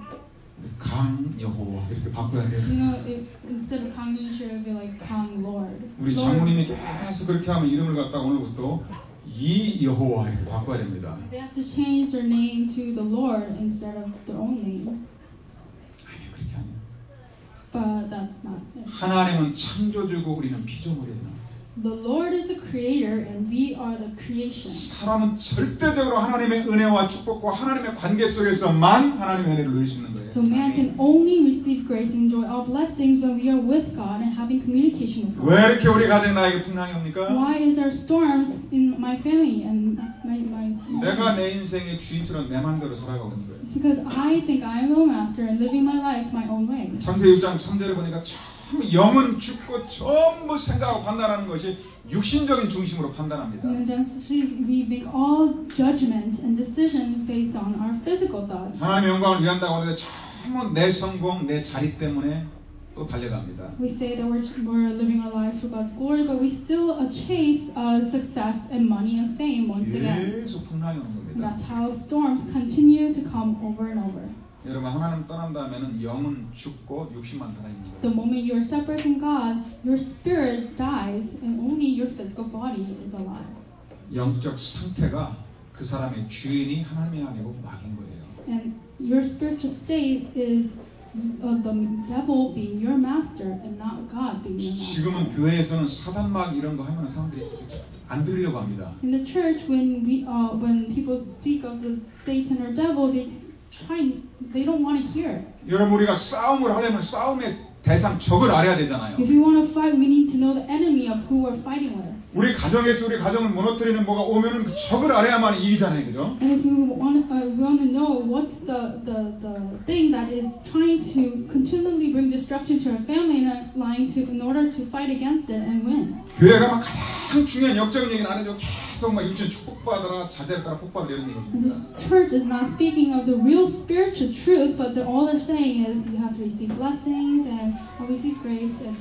강 여호와 이렇게 바꿔야 돼요. You know, instead of Kang, you should be like Kang Lord. 우리 장모님이 계속 그렇게 하면 이름을 갖다가 오늘부터 이 여호와 이렇게 바꿔야 됩니다. They have to change their name to the Lord instead of their own name. 아니 그렇게 아니에요. But that's not it. 하나님은 창조주고 우리는 피조물이에요. The Lord is the creator and we are the creation. 사람은 절대적으로 하나님의 은혜와 축복과 하나님의 관계 속에서만 하나님의 은혜를 누릴 수 있는 거예요. So man can only receive grace and enjoy all blessings when we are with God and having communication with God. 왜 이렇게 우리 가정 나에게 풍랑이 옵니까? Why is there storms in my family and my 내가 내 인생의 주인처럼 내 마음대로 살아가고 있는 거예요. It's because I think I am the master and living my life my own way. 창세기 6장 3절에 보니까 참 영은 죽고 전부 생각하고 판단하는 것이 육신적인 중심으로 판단합니다. In Genesis, we make all judgments and decisions based on our physical thoughts. 하나님의 영광을 위한다고 하는데 전부 내 성공, 내 자리 때문에 또 달려갑니다. We say that we're living our lives for God's glory, but we still chase success and money and fame once again. 계속 풍랑이 오는 And 겁니다. that's how storms continue to come over and over. 여러분 하나님 떠난 다음에는 영은 죽고 육신만 살아있는 The 거예요. moment you are separate from God, your spirit dies and only your physical body is alive. 영적 상태가 그 사람의 주인이 하나님이 아니고 마귀인 거예요. And your spiritual state is the devil being your master and not God being your master. 지금은 교회에서는 사단막 이런 거 하면 사람들이 안 들으려고 합니다. In the church, when people speak of the Satan or devil, they don't want to hear. 여러분 우리가 싸움을 하려면 싸움의 대상 적을 알아야 되잖아요. If we want to fight, we need to know the enemy of who we're fighting with. 우리 가정에서 우리 가정을 무너뜨리는 뭐가 오면은 그 적을 알아야만 이기잖아요, 그죠? And if we want to know what's the thing that is trying to continually bring destruction to our family and lying in order to fight against it and win. 교회가 막 가장 중요한 역적인 얘기는 안 해줘. 계속 막 육신 축복받아라, 자제하라, 복받아라 이런 And this 얘기입니다. church is not speaking of the real spiritual truth, but all they're saying is you have to receive blessings and receive grace and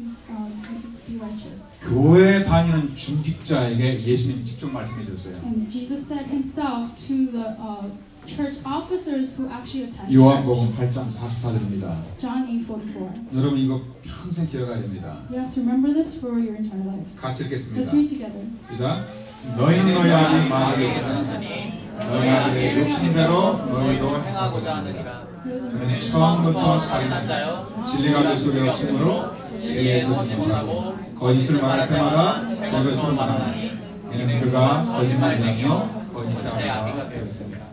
be righteous. 교회 다니는 중직자에게 예수님이 직접 말씀해 줬어요. And Jesus said himself to the church officers who actually attend 요한복음 8장 44절입니다. John 8:44. 여러분 이거 평생 기억해야 됩니다. You have to remember this for your entire life. 같이 읽겠습니다. Let's read together. 시작. 너희는 너희 아들 마귀에 있으니 너희 아들의 욕심대로 너희도 행하고자 하느니라. 그는 처음부터 살인한 자요 진리가 그 속에 없으므로 진리에 서지 못하고 거짓을 말할 때마다 저것을 말하나니 이는 그가 거짓말쟁이요 거짓의 아비가 되었습니다.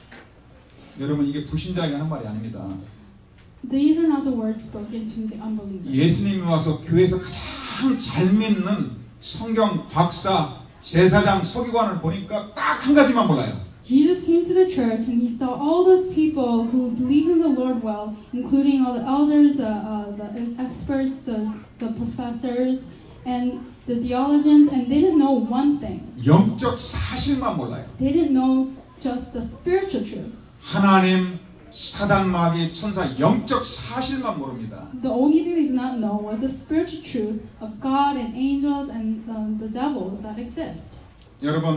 여러분 이게 불신자에게 하는 말이 아닙니다. These are not the words spoken to the unbelievers. 예수님이 와서 교회에서 가장 잘 믿는 성경 박사, 제사장, 서기관을 보니까 딱 한 가지만 몰라요. Jesus came to the church and he saw all those people who believed in the Lord well, including all the elders, the experts, the professors, and the theologians, and they didn't know one thing. 영적 사실만 몰라요. They didn't know just the spiritual truth. 하나님, 사단, 마귀, 천사 영적 사실만 모릅니다. The only thing they did not know was the spiritual truth of God and angels and the devils that exist. 여러분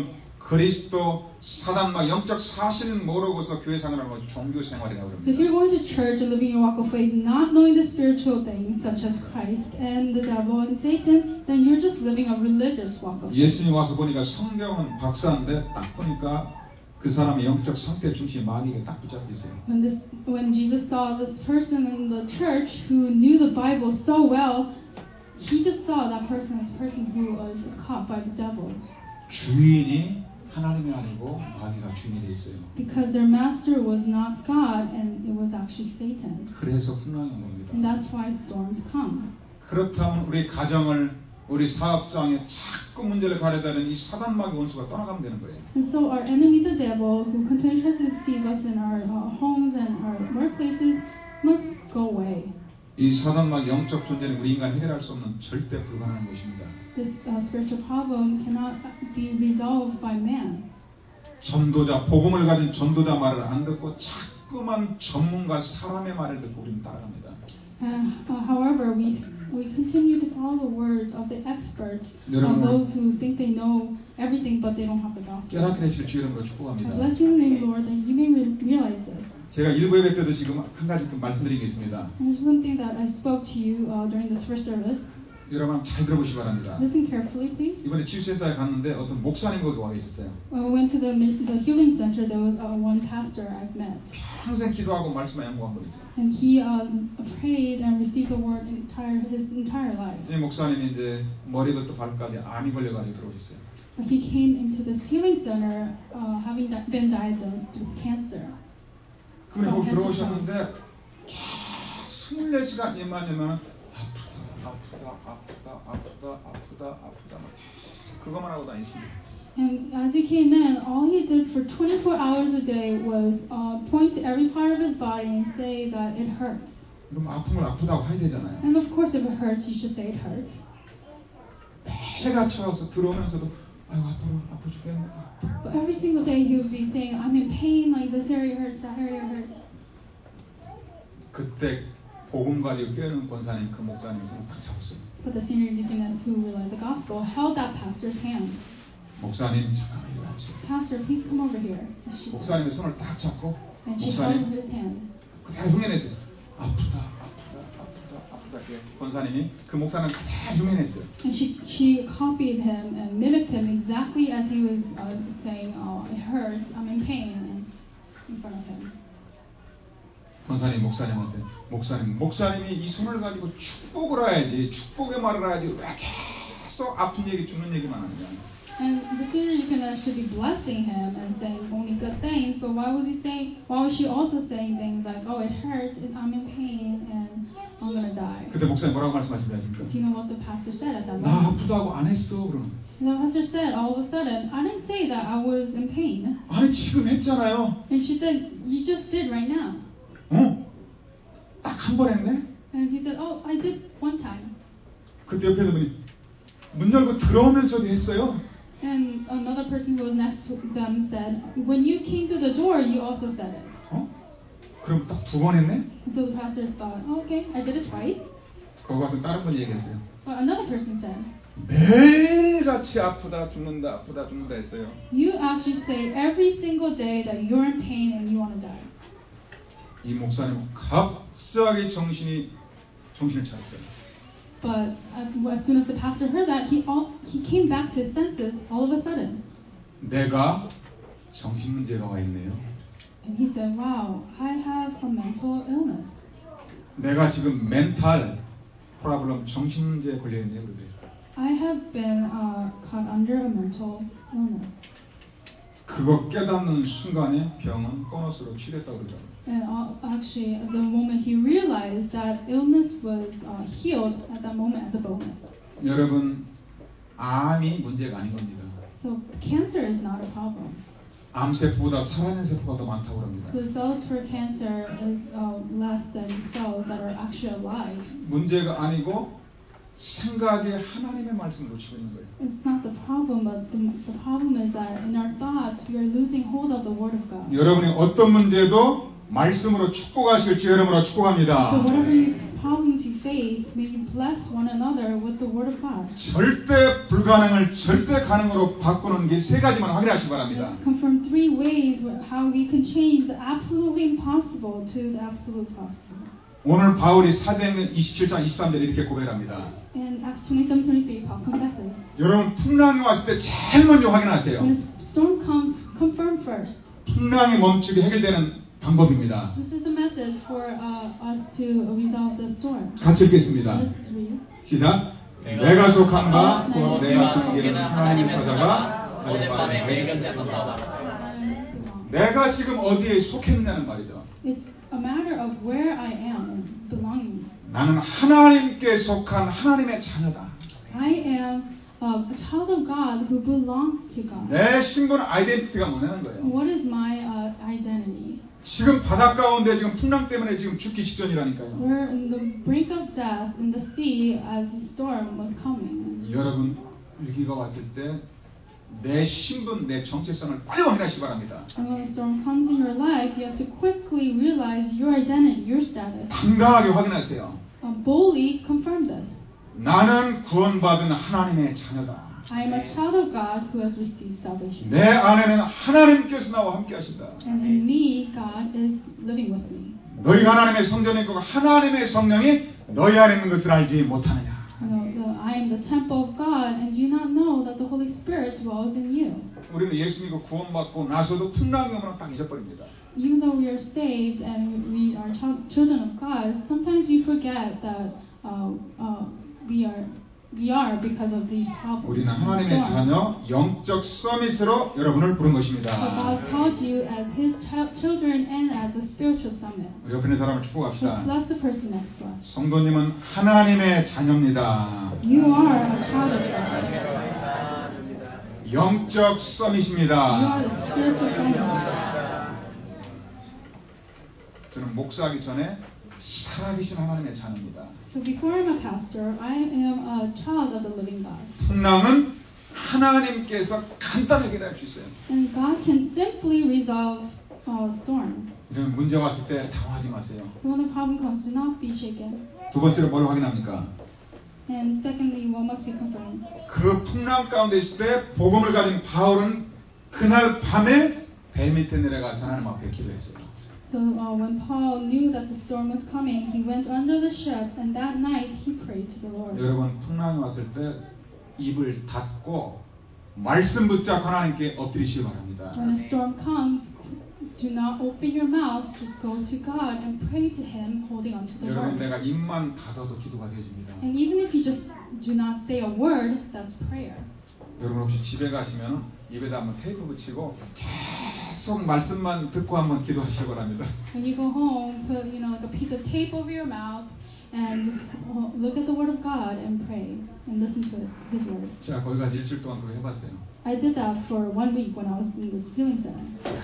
그리스도 사단과 영적 사실은 모르고서 교회 생활을 하고 종교 생활이라고 So if 합니다. you're going to church and living your walk of faith, not knowing the spiritual things such as Christ and the devil and Satan, then you're just living a religious walk of faith. 예수님 와서 보니까 성경은 박사인데 딱 보니까 그 사람의 영적 상태 중심이 마귀에게 딱 붙잡혀 있어요. When Jesus saw this person in the church who knew the Bible so well, he just saw that person as a person who was caught by the devil. 주인이 하나님이 아니고 마귀가 주인이 돼 있어요. Because their master was not God and it was actually Satan. 그래서 풍랑이 온 겁니다. And that's why storms come. 그렇다면 우리 가정을 우리 사업장에 자꾸 문제를 가려다는 이 사단 마귀 원수가 떠나가면 되는 거예요. And so our enemy, the devil, who continues to deceive us in our homes and our workplaces, must go away. 이 사단 마귀 영적 존재는 우리 인간 해결할 수 없는 절대 불가능한 것입니다. This spiritual problem cannot be resolved by man. 전도자, 복음을 가진 전도자 말을 안 듣고 자꾸만 전문가 사람의 말을 듣고 우리는 따라갑니다. However, we continue to follow the words of the experts, those who think they know everything but they don't have the gospel. 깨닫게 되실 주 여러분을 I 축복합니다. bless you in the name, Lord, that you may realize this. 제가 일부 예배 때도 지금 한 가지 좀 말씀드린 게 있습니다. And there's something that I spoke to you during this first service. 여러분 잘 들어보시기 바랍니다. Listen carefully, please. 이번에 치유센터에 갔는데 어떤 목사님 거기 와 계셨어요. When we went to the healing center, there was one pastor I've met. 평생 기도하고 말씀만 연구한 분이죠. And he prayed and received the word his entire life. 이 목사님이 이제 머리부터 발까지 암이 걸려가지고 들어오셨어요. But he came into this healing center having been diagnosed with cancer. 그분이 거기 들어오셨는데 24시간 예만하면 아프다 그것만 하고 다니십니다. And as he came in, all he did for 24 hours a day was point to every part of his body and say that it hurts. 그럼 아픈 걸 아프다고 해야 되잖아요. And of course, if it hurts, you should say it hurts. 해가 쳐서 들어오면서도 아이고 아파 죽겠네. But every single day he would be saying, I'm in pain, like this area hurts, that area hurts. 그때 복음 가지고 깨우는 권사님 그 목사님 손을 딱 잡았어요. But the senior deaconess who realized the gospel held that pastor's hand. 목사님 잠깐만 이리 와주세요. Pastor, please come over here. She said. 목사님의 손을 딱 잡고 And she held 목사님 his hand. 그대로 흉내냈어요. 아프다. 권사님이 그 목사는 그대로 흉내냈어요. And she copied him and mimicked him exactly as he was saying, oh, it hurts, I'm in pain, and in front of him. 권사님 목사님한테 목사님이 이 손을 가지고 축복을 해야지 축복의 말을 해야지 왜 계속 아픈 얘기 죽는 얘기만 하느냐. And the senior deaconess should be blessing him and saying only good things, but why was she also saying things like, oh, it hurts, I'm in pain, and I'm gonna die? 그때 목사님 뭐라고 말씀하십니까? Do you know what the pastor said at that 나 moment? 아프다고 안 했어 그러면. The pastor said all of a sudden, I didn't say that I was in pain. 아니 지금 했잖아요. And she said, you just did right now. 딱 한 번 했네. And he said, oh, I did one time. 그때 옆에 분이 문 열고 들어오면서도 했어요. And another person who was next to them said, when you came through the door, you also said it. 그럼 딱 두 번 했네. So the pastors thought, oh, okay, I did it twice. 그거 같은 다른 분이 얘기했어요. But another person said, 매일같이 아프다 죽는다 했어요. you actually say every single day that you're in pain and you want to die. 이 목사님은 갑자기 정신을 차렸어요. But as soon as the pastor heard that, he came back to his senses all of a sudden. 내가 정신 문제가 와 있네요. And he said, wow, I have a mental illness. 내가 지금 멘탈 프로블럼 정신 문제에 걸려 있네요. I have been caught under a mental illness. 그거 깨닫는 순간에 병은 보너스로 치료했다고 그러더라고요. And actually, at the moment he realized that illness was healed at that moment as a bonus. 여러분, 암이 문제가 아닌 겁니다. So cancer is not a problem. 암세포보다 살아있는 세포가 더 많다고 합니다. So cells for cancer is less than cells that are actually alive. 문제가 아니고 생각에 하나님의 말씀을 놓치고 있는 거예요. It's not the problem, but the problem is that in our thoughts we are losing hold of the Word of God. 여러분이 어떤 문제도 말씀으로 축복하실 주 여러분으로 축복합니다. So whatever problems you face, may you bless one another with the Word of God. 절대 불가능을 절대 가능으로 바꾸는 길 세 가지만 확인하시기 바랍니다. Let's confirm three ways how we can change the absolutely impossible to the absolute possible. 오늘 바울이 사도행전 27장 23절에 이렇게 고백합니다. In Acts 27:23, Paul confesses. 여러분 풍랑이 왔을 때 제일 먼저 확인하세요. When a storm comes, confirm first. 풍랑이 멈추게 해결되는 방법입니다. This is the method for us to resolve the storm. 같이 읽겠습니다. Let's read. 시작. 내가 속한 바 곧 내가 섬기는 하나님의 사자가 어젯밤에 발견되었다. 내가 지금 어디에 속했냐는 말이죠. It's a matter of where I am and belonging. 나는 하나님께 속한 하나님의 자녀다. I am a child of God who belongs to God. 내 신분 아이덴티티가 뭐냐는 거예요. What is my identity? 지금 바다 가운데 지금 풍랑 때문에 지금 죽기 직전이라니까요. We're in the brink of death in the sea as the storm was coming. 여러분 위기가 왔을 때 내 신분, 내 정체성을 빨리 확인하시기 바랍니다. And when the storm comes in your life, you have to quickly realize your identity, your status. 당당하게 확인하세요. Boldly confirm this. 나는 구원받은 하나님의 자녀다. I am a child of God who has received salvation. 내 안에는 하나님께서 나와 함께 하신다. And in me, God is living with me. 너희가 하나님의 성전이고 하나님의 성령이 너희 안에 있는 것을 알지 못하느냐. I am the temple of God, and do you not know that the Holy Spirit dwells in you? 우리는 예수 믿고 구원받고 나서도 풍랑이 오면 딱 잊어버립니다. Even though we are saved and we are children of God, sometimes we forget that we are because of these problems. 우리는 하나님의 자녀 영적 서밋으로 여러분을 부른 But 것입니다. God called you as His children and as a spiritual summit. 우리 옆에 있는 사람을 So 축복합시다. bless the person next to us. 성도님은 하나님의 자녀입니다. You are a child of God. 영적 You are 서밋입니다. the spiritual summit. 저는 목사하기 전에 살아계신 하나님의 자녀입니다. So before I'm a pastor, I am a child of the living God. 풍랑은 하나님께서 간단하게 해결할 수 있어요. And God can simply resolve a storm. 이런 문제 왔을 때 당황하지 마세요. So when the problem comes, do not be shaken. 두 번째로 뭘 확인합니까? And secondly, what must be confirmed? 그 풍랑 가운데 있을 때 복음을 가진 바울은 그날 밤에 배 밑에 내려가서 하나님 앞에 기도했어요. So when Paul knew that the storm was coming, he went under the ship, and that night he prayed to the Lord. 여러분 풍랑이 왔을 때 입을 닫고 말씀 붙잡고 하나님께 엎드리시기 바랍니다. When a storm comes, do not open your mouth, just go to God and pray to Him, holding on to the 여러분 Word. 내가 입만 닫아도 기도가 되어집니다. And even if you just do not say a word, that's prayer. 여러분 혹시 집에 가시면 입에다 한번 테이프 붙이고 계속 말씀만 듣고 한번 기도하시기 바랍니다. When you go home, put like a piece of tape over your mouth and just look at the Word of God and pray and listen to His Word. 제가 거기 가서 일주일 동안 그거 해봤어요. I did that for 1 week when I was in this healing center.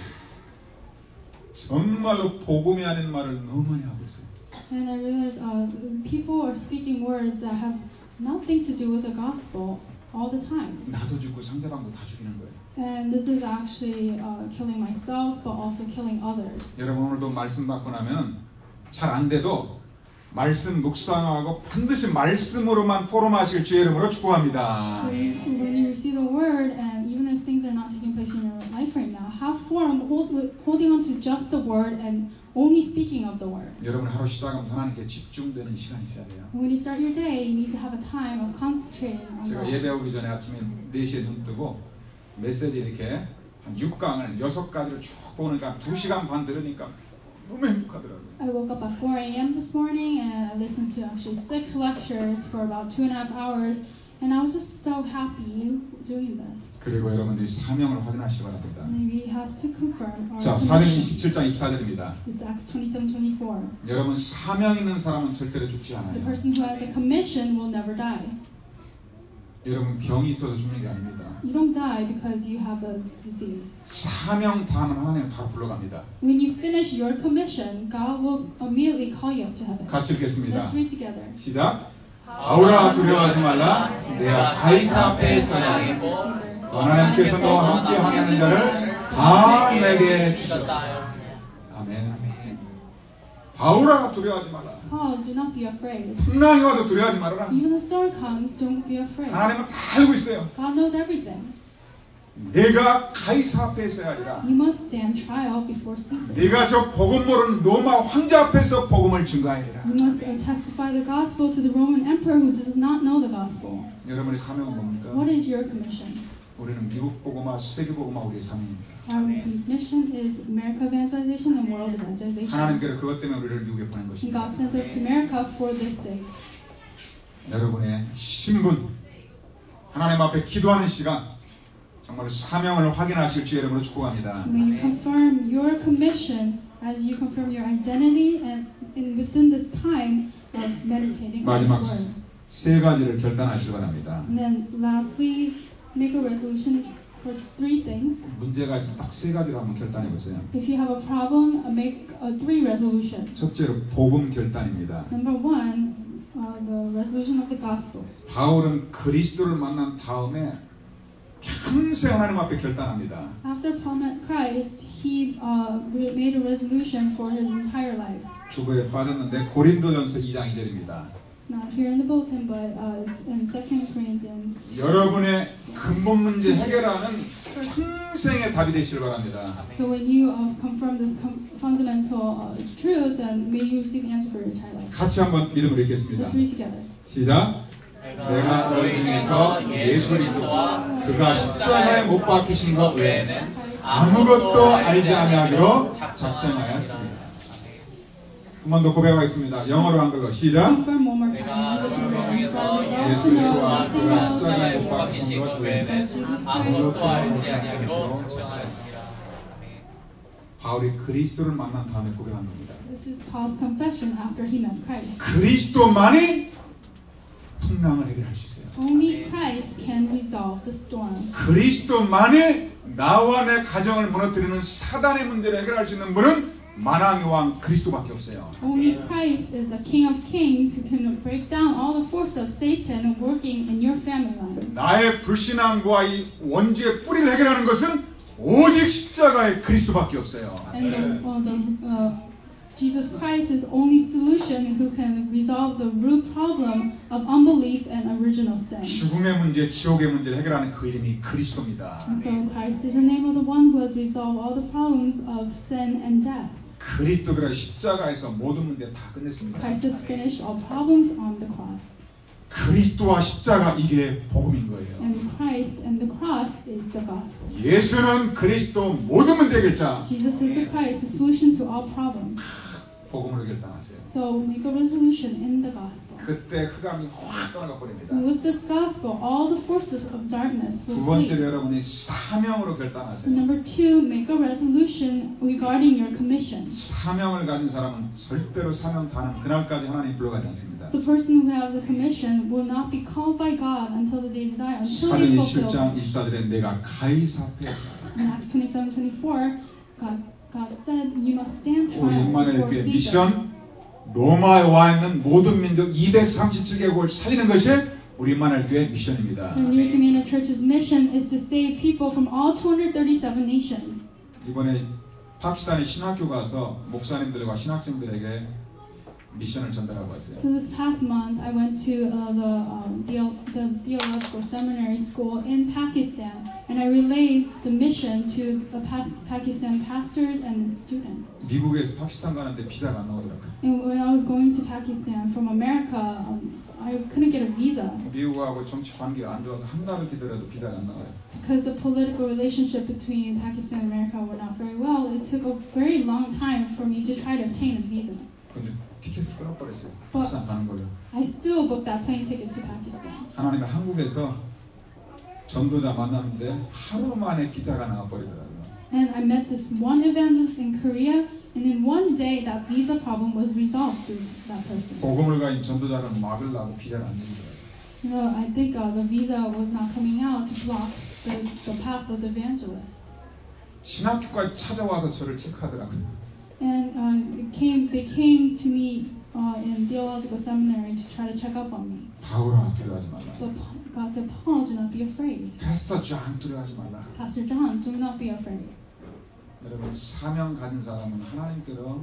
정말로 복음이 아닌 말을 너무 많이 하고 있어요. And I realized people are speaking words that have nothing to do with the gospel all the time. 나도 죽고 상대방도 다 죽이는 거예요. And this is actually killing myself, but also killing others. 여러분 오늘도 말씀 받고 나면 잘 안 돼도 말씀 묵상하고 반드시 말씀으로만 포럼하실 주의 이름으로 축복합니다. So when you receive the word, and even if things are not taking place in your life right now, have form holding on to just the word and only speaking of the word. 여러분 하루 시작하면 하나님께 집중되는 시간이 있어야 돼요. When you start your day, you need to have a time of concentrating on 제가 God. 예배 오기 전에 아침에 4시에 눈 뜨고 메시지 이렇게 한 6강을 6가지를 쭉 보니까 2시간 반 들으니까 너무 행복하더라고요. I woke up at 4 a.m. this morning and I listened to actually 6 lectures for about 2.5 hours, and I was just so happy doing this. 그리고 여러분들이 사명을 확인하시기 바랍니다. And we have to confirm our 자, 사도행전 commission. 27장 24절입니다. It's Acts 27:24. 여러분 사명 있는 사람은 절대로 죽지 The 않아요. person who has a commission will never die. 여러분 병이 있어서 죽는 게 아닙니다. You don't die because you have a disease. 사명 다하면 하나님 바로 불러갑니다. When you finish your commission, God will immediately call you up to heaven. 같이 읽겠습니다. Let's read together. 시작. 바울아 두려워하지 말라. 내가 가이사 앞에 서야 하나님께서 너와 함께 하는 자를 다 내게 주셨다. 아멘. 바울아 두려워하지 말라. Paul, do not be afraid. 풍랑이 와도 두려워하지 말아라. Even the storm comes, don't be afraid. 하나님은 다 알고 있어요. God knows everything. 내가 가이사 앞에 서야 하리라. You must stand trial before Caesar. 내가 저 복음 모르는 로마 황제 앞에서 복음을 증거하리라. You must testify the gospel to the Roman emperor who does not know the gospel. 여러분의 사명은 뭡니까? What is your commission? 우리는 미국 복음화, 세계 복음화 우리의 사명입니다. Our mission is America evangelization and world evangelization. 하나님께서 그것 때문에 우리를 미국에 보낸 And 것입니다. God sent us to America for this sake. 여러분의 신분, 하나님 앞에 기도하는 시간, 정말 사명을 확인하실 주 여러분을 축복합니다. May you confirm your commission as you confirm your identity and within this time of meditating on His 마지막 word. 세 가지를 결단하시기 바랍니다. And then lastly, make a resolution for 3 things. 문제가 있으면 딱 세 가지로 한번 결단해 보세요. If you have a problem, make 3 resolutions. 첫째로 복음 결단입니다. Number 1, the resolution of the gospel. 바울은 그리스도를 만난 다음에 평생 하나님 앞에 결단합니다. After Paul met Christ, he made a resolution for his entire life. 주보에 빠졌는데 고린도전서 2장 2절입니다. It's not here in the bulletin, but it's in 2 Corinthians. 여러분의 근본 문제 해결하는 평생의 답이 되시길 바랍니다. So when you confirm this fundamental truth, then may you receive an answer for your entire life. 같이 한번 믿음으로 읽겠습니다. Let's read together. 시작. 내가 너희 중에서 예수 그리스도와 그가 십자가에 못 박히신 것 외에는 아무것도 알지 아니하기로 작정하였습니다. 한 번 더 고백하겠습니다. 영어로 한 걸로 시작. Confirm one more 내가 time. 너희 중에서 예수 그리스도와 그가 십자가에 십자가에 못 못 박히신 박히신 것 것 외에는 외에는 아무것도 알지 아니하기로 작정하였습니다. 바울이 그리스도를 만난 다음에 고백한 겁니다. This is Paul's confession after he met Christ. 그리스도만이 풍랑을 해결할 수 있어요. Only Christ can resolve the storm. 그리스도만이 나와 내 가정을 무너뜨리는 사단의 문제를 해결할 수 있는 분은 만왕의 왕 그리스도밖에 없어요. Only Christ is the King of Kings who can break down all the forces of Satan working in your family line. 나의 불신앙과 이 원죄의 뿌리를 해결하는 것은 오직 십자가의 그리스도밖에 없어요. And Jesus Christ is only solution who can resolve the root problem of unbelief and original sin. 죽음의 문제, 지옥의 문제를 해결하는 그 이름이 그리스도입니다. And so Christ is the name of the one who has resolved all the problems of sin and death. 그리스도가 십자가에서 모든 문제 다 끝냈습니다. Christ has finished all problems on the cross. 그리스도와 십자가 이게 복음인 거예요. And Christ and the cross is the gospel. 예수는 그리스도 모든 문제 해결자. Jesus is the Christ, the solution to all problems. 복음으로 결단하세요. So make a resolution in the gospel. 그때 흑암이 확 떠나가 버립니다. And with this gospel, all the forces of darkness 두 will 번째로 flee. 여러분이 사명으로 결단하세요. And number 2, make a resolution regarding your commission. 사명을 가진 사람은 절대로 사명 다는 그날까지 하나님 불러가지 않습니다. The person who has a commission will not be called by God until the day they die, until they 사도행 fulfill 17장 it. 24절에 내가 가이사 앞에서 In Acts 27:24, God said, "You must stand 우리 trial 임마누엘 before 교회 Caesar." 미션 로마에 와 있는 모든 민족 237개국을 살리는 것이 우리 임마누엘 교회 미션입니다. The New Community Church's mission is to save people from all 237 nations. 이번에 파키스탄에 신학교 가서 목사님들과 신학생들에게 미션을 전달하고 왔어요. So this past month, I went to the theological seminary school in Pakistan, and I relayed the mission to the Pakistan pastors and students. 미국에서 파키스탄 가는데 비자가 안 나오더라고요. And when I was going to Pakistan from America, I couldn't get a visa 미국하고 정치 관계가 안 좋아서 한 달을 기다려도 비자가 안 나와요. because the political relationship between Pakistan and America were not very well. It took a very long time for me to try to obtain a visa. 근데 티켓을 끊어버렸어요. 파키스탄 가는 걸로. I still booked that plane ticket to Pakistan. 하나님이 한국에서 전도자 만났는데 하루 만에 비자가 나와버리더라고요. And I met this one evangelist in Korea, and in one day that visa problem was resolved through that person. 복음을 가진 전도자를 막으려고 비자를 안 내더라고요. You know, I think the visa was not coming out to block the path of the evangelist. 신학교까지 찾아와서 저를 체크하더라고요. And they came to me in theological seminary to try to check up on me. 바울아 두려워하지 말라. But God said, Paul, do not be afraid. 패스터 존 두려워하지 말라. Pastor John, do not be afraid. 여러분 사명 가진 사람은 하나님께로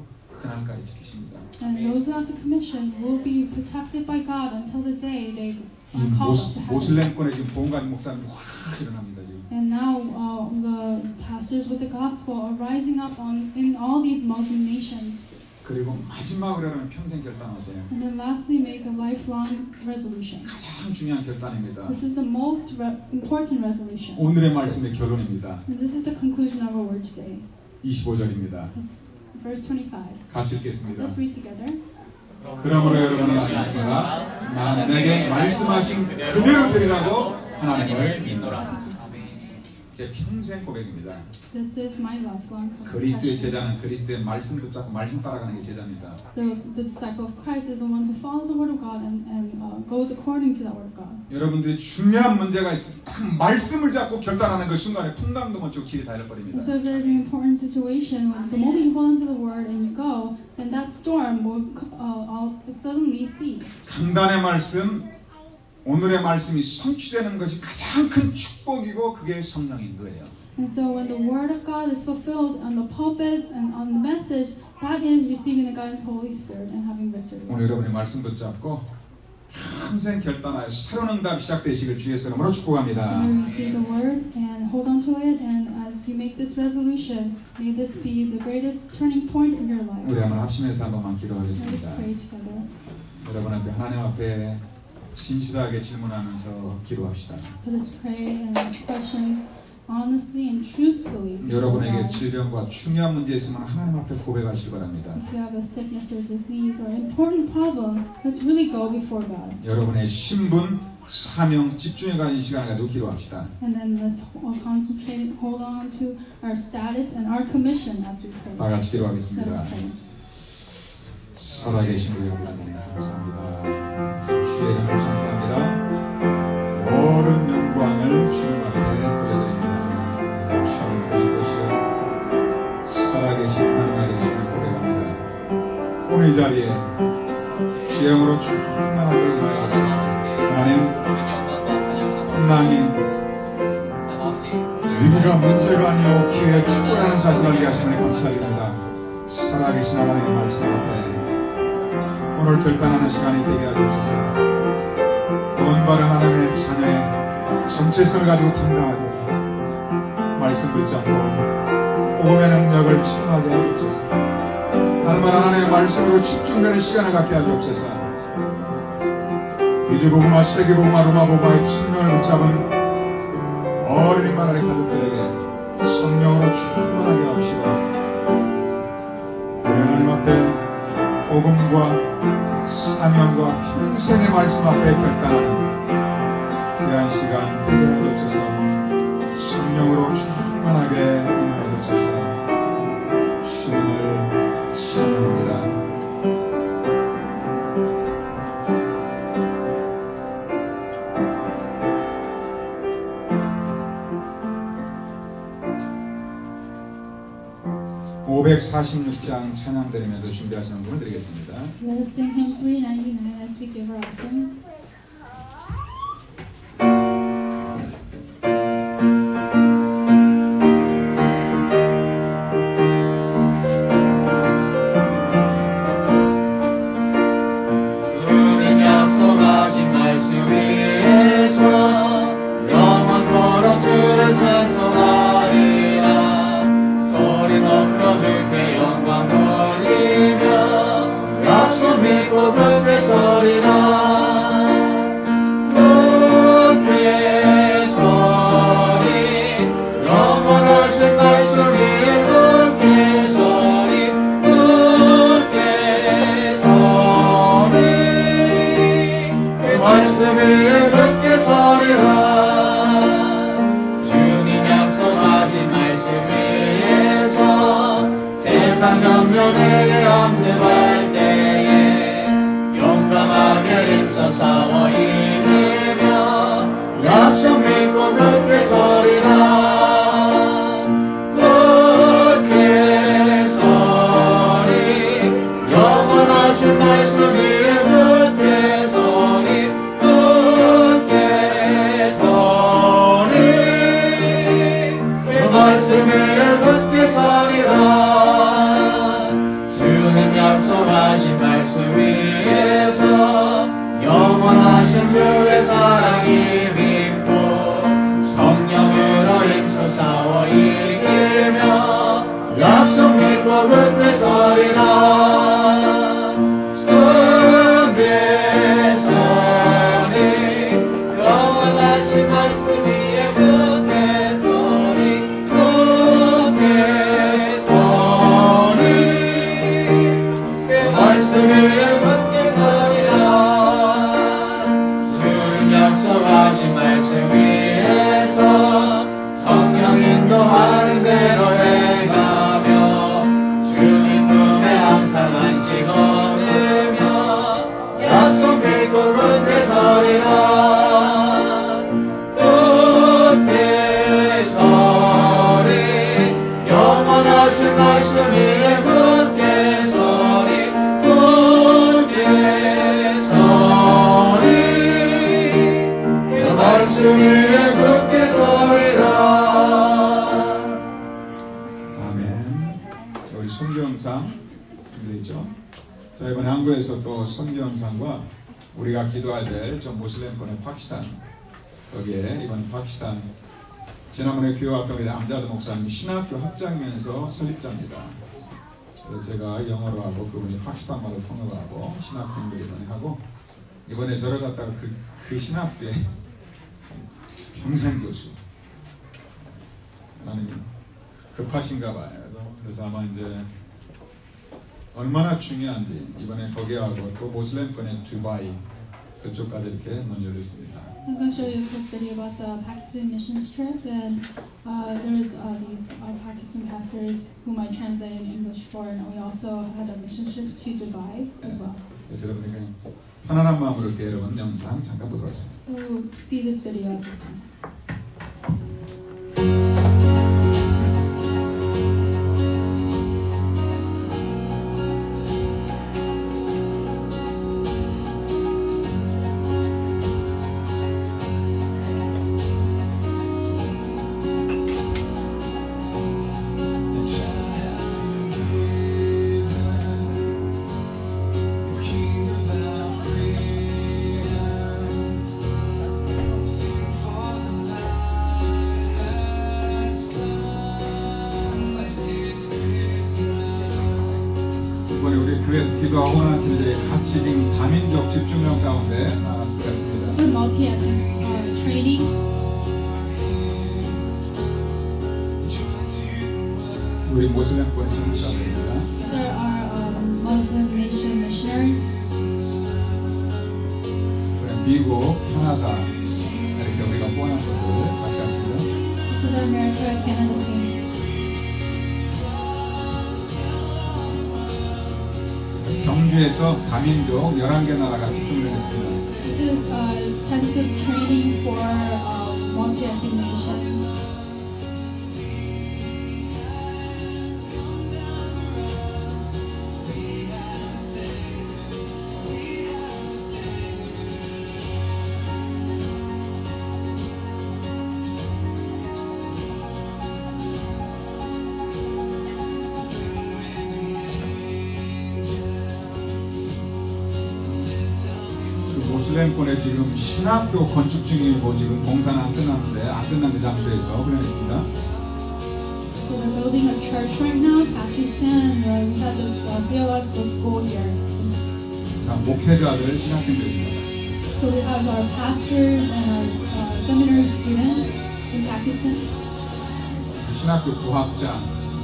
그날까지 지키십니다. And those who have the commission will be protected by God until the day they 이 are called up to heaven. 모슬렘권에 지금 보험관 목사님 확 일어납니다. 지금. And now the pastors with the gospel are rising up in all these Muslim nations. 그리고 마지막으로는 평생 결단하세요. And then lastly, make a lifelong resolution. 가장 중요한 결단입니다. This is the most important resolution. 오늘의 말씀의 결론입니다. And this is the conclusion of our word today. 25절입니다. Verse 25. 같이 읽겠습니다. Let's read together. 그러므로 여러분은 알지니라 나는 내게 말씀하신 그대로 되리라고 하나님을 믿노라. 제 평생 고백입니다. This is my lifelong 그리스도의 confession. 제자는 그리스도의 말씀 붙잡고 말씀 따라가는 게 제자입니다. The disciple of Christ is the one who follows the word of God and goes according to the word of God. 여러분들이 중요한 문제가 있으면 딱 말씀을 잡고 결단하는 그 순간에 풍랑도 멈추고 길이 다 And 잃어버립니다. so if there's an important situation, the moment you hold onto the word and you go, then that storm will suddenly cease. 강단의 말씀, 오늘의 말씀이 성취되는 것이 가장 큰 축복이고 그게 성령 인도예요. And so when the word of God is fulfilled on the pulpit and on the message, that is receiving the guidance of the Holy Spirit and having victory. 오늘 여러분의 말씀 붙잡고 평생 결단하여 새로운 응답 시작되시길 주의 이름으로 축복합니다. And receive the word and hold on to it, and as you make this resolution, may this be the greatest turning point in your life. 우리 한번 합심해서 한 번만 Let us 기도하겠습니다. pray together. 여러분 앞에 하나님 앞에 진실하게 질문하면서 기도합시다. Let us pray and ask questions honestly and truthfully. 여러분에게 질병과 중요한 문제 있으면 하나님 앞에 고백하시기 바랍니다. If you have a sickness or disease or an important problem, let's really go before God. 여러분의 신분, 사명, 집중해 가는 시간을 가지고 기도합시다. And then let's concentrate and hold on to our status and our commission as we pray. 다 같이 Let 기도하겠습니다. us pray. 살아계신 우리 하나님 감사합니다. 주의 이름을 찬양합니다. 모든 영광을 주님께 돌려드립니다. 주님 그리스도시여 살아계신 하나님 되시는 고백합니다. 오늘 이 자리에 주의 영으로 충만하게 임하여 하나님 하나님 위기가 문제가 아니오 기회의 축복이라는 사실을 알게 하시니 감사드립니다. 살아계신 하나님의 말씀 앞에 오늘 결단하는 시간이 되게 하옵소서. 온바른 하나님의 자녀의 정체성을 가지고 당당하고 말씀 붙잡고 복음의 능력을 체험하게 하옵소서. 날마다 하나님의 말씀으로 집중되는 시간을 갖게 하옵소서. 이주복음화, 세계복음화, 로마복음화의 천명을 붙잡은 어린이 마을의 가족들에게 성령으로 충만하게 하옵시다. 우리 하나님 앞에 복음과 사명과 평생의 말씀 앞에 결단하는 귀한 시간 되게 하옵소서. 성령으로 충만하게 임하옵소서. 주님을 찬양합니다. (546장) 찬양 드리면서 준비하시는 분을 드리겠습니다. Let us sing hymn 399 as we give our offerings. 주님 약속하신 말씀 위에서 영원토록 주를 찬송하리라. 소리 높여 주께 영광 돌리며 약속 믿고 굳게 서리라. 굳게 서리 영원하신 말씀 위에 굳게 서리 굳게 서리 그 말씀 위에 굳게 서리라. 주님 약속하신 말씀 위에서 세상 경륜에게 암세할 때에 용감하게 힘써 싸워 이기며 약속 믿고 굳게 서리라. 굳게 서리 영원하신 말씀 위에 굳게 서리 굳게 서리 그 말씀 위에 굳게 서리라. 주님 선교 영상 있죠. 자, 이번 한국에서 또 선교 영상과 우리가 기도해야 될 저 모슬렘권의 파키스탄, 거기에 이번 파키스탄 지난번에 교회 왔던 우리 암자드 목사님 신학교 학장이면서 설립자입니다. 그래서 제가 영어로 하고 그분이 파키스탄말로 통역을 하고 신학생들이 이번에 하고 이번에 저를 갖다가 그 신학교에 평생 교수 하나님 급하신가 봐요. 그래서 아마 이제 얼마나 중요한지 이번에 거기하고 또 모슬렘권의 두바이 그쪽까지 이렇게 문을 열었습니다. I'm going to show you a quick video about the Pakistan missions trip, and there's these Pakistan pastors whom I translated in English for, and we also had a mission trip to Dubai as well. 그래서 여러분이 그냥 편안한 마음으로 이렇게 여러분 영상 잠깐 보도록 하겠습니다. So see this video at this time. 기도하고 난 뒤에 같이 지금 다민족 집중력 가운데 나갔습니다. This is multi-ethnic training. 우리 모슬렘권 선교사들입니다. There are Muslim nation missionaries. 미국, 캐나다 이렇게 우리가 뽀얀 것을 같이 갔습니다. This is America, Canada team. 경주에서 다민족 11개 나라가 집중됐습니다. This is intensive training for multi-ethnic nations. 모슬렘권에 지금 신학교 건축 중이고 지금 공사는 안 끝났는데 안 끝난 그 장소에서 훈련했습니다. So they're building a church right now, Pakistan. We had the theological school here. 자, 목회자들 신학생들입니다. So we have our pastors and our seminary students in Pakistan. 신학교 부학자.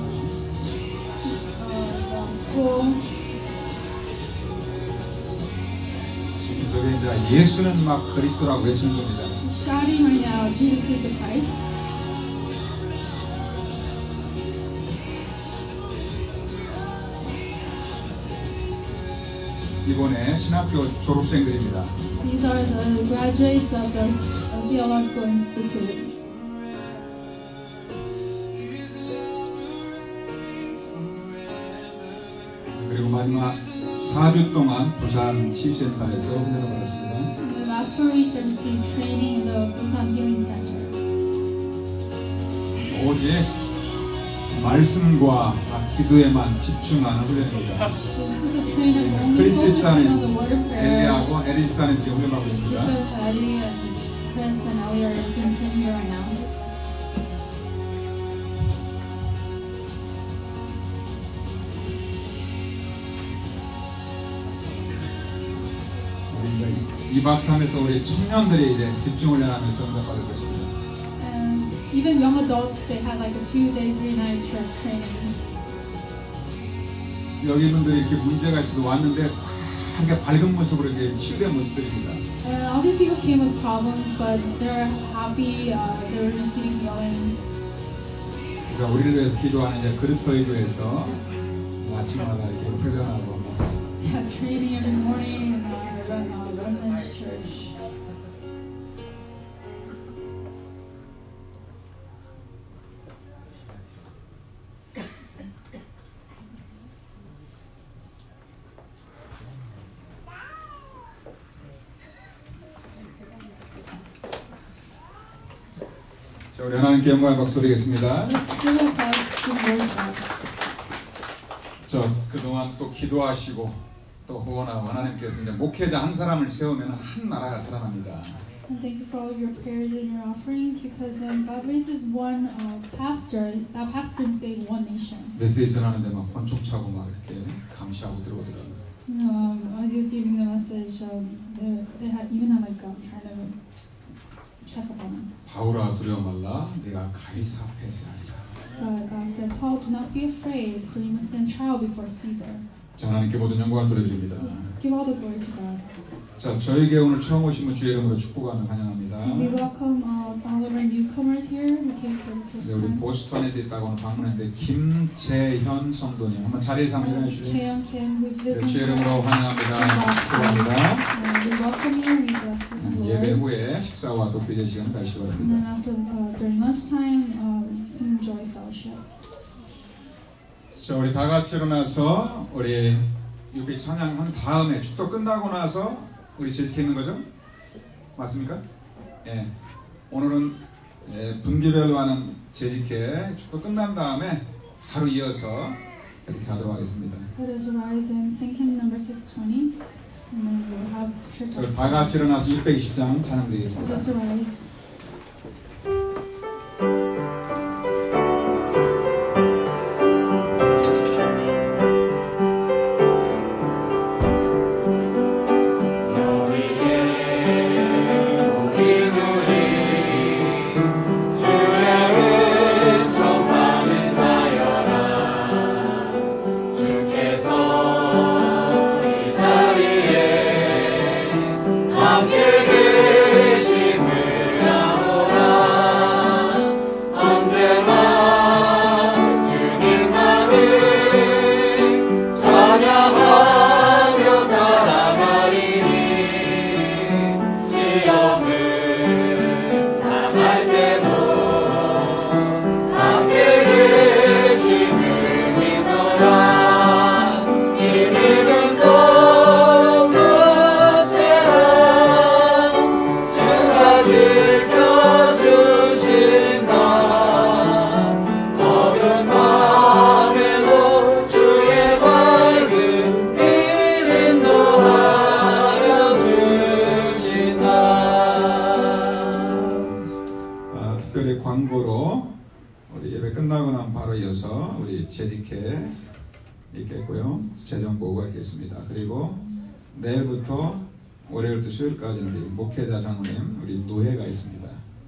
School. 저게 이제 예수는 막 그리스도라고 외치는 겁니다. Shouting right now, Jesus is the Christ. 이번에 신학교 졸업생들입니다. These are the graduates of the Theological Institute. 그리고 마지막 4주 동안 부산 치유센터에서 훈련을 받았습니다. In the last 4 weeks, I received training in the Busan Healing Center. 오직 말씀과 기도에만 집중하는 훈련입니다. So this is a training only 크리스 focusing on the 집사님, word of prayer. 엘리하고 에리 집사님 지금 훈련하고 있습니다. Bishop Eddie and Chris and Ellie are receiving training here right now. 우리 2박 3일 또 우리 청년들이 이제 집중 훈련하면서 응답받을 것입니다. And even young adults, they had like a 2-day, 3-night training. 여기 분들이 이렇게 문제가 있어서 왔는데 이렇게 밝은 모습으로 이렇게 치유된 모습들입니다. And all these people came with problems, but they're happy. They were receiving healing. 우리가 우리를 위해서 기도하는 이제 그리스도의 교회에서 아침마다 이렇게 회견하고 They have training every morning in our Remnants Church. 자, 우리 하나님께 영광의 박수 드리겠습니다. Let's give us a good word, God. 또한 또 기도하시고 또 후원하고 하나님께서 이제 목회자 한 사람을 세우면 한 나라가 살아납니다. And thank you for all of your prayers and your offerings, because when God raises one pastor, that pastor can save one nation. 메시지 전하는데 막 번쩍 차고 막 이렇게 감시하고 들어오더라고요. As he was giving the message, they had even had like trying to check up on him. 바울아 두려워 말라, 내가 가이사 앞에서 하리라. But God said, Paul, do not be afraid, for you must stand trial before Caesar. 자, 하나님께 모든 영광을 돌려드립니다. Give all the glory to God. 자, 저에게 오늘 처음 오신 분 주의 이름으로 축복하며 환영합니다. We welcome all of our newcomers here who came for the first 네, 우리 time. 보스턴에서 있다고 하는 방문했는데 김재현 성도님 한번 자리에서 한번 일어나 주시죠. Chaeyoung Kim, who's 네, visiting. 주의 이름으로 환영합니다. 축복합니다. We welcome you. We bless you, 예배 Lord. 후에 식사와 도피제 시간을 가시기 And then 바랍니다. after during lunchtime, you can enjoy fellowship. 자, 우리 다 같이 일어나서 우리 찬양한 다음에 축도 끝나고 나서 우리 재직해 있는 거죠? 맞습니까? 예. 오늘은 분기별로 하는 재직회 축도 끝난 다음에 바로 이어서 이렇게 하도록 하겠습니다. Let us rise and sing hymn number 620, and then we'll have church. 다 같이 일어나서 620장 찬양 Let 드리겠습니다. us rise. 그리고 내일부터 월요일부터 수요일까지는 우리 목회자 장로님 우리 노회가 있습니다.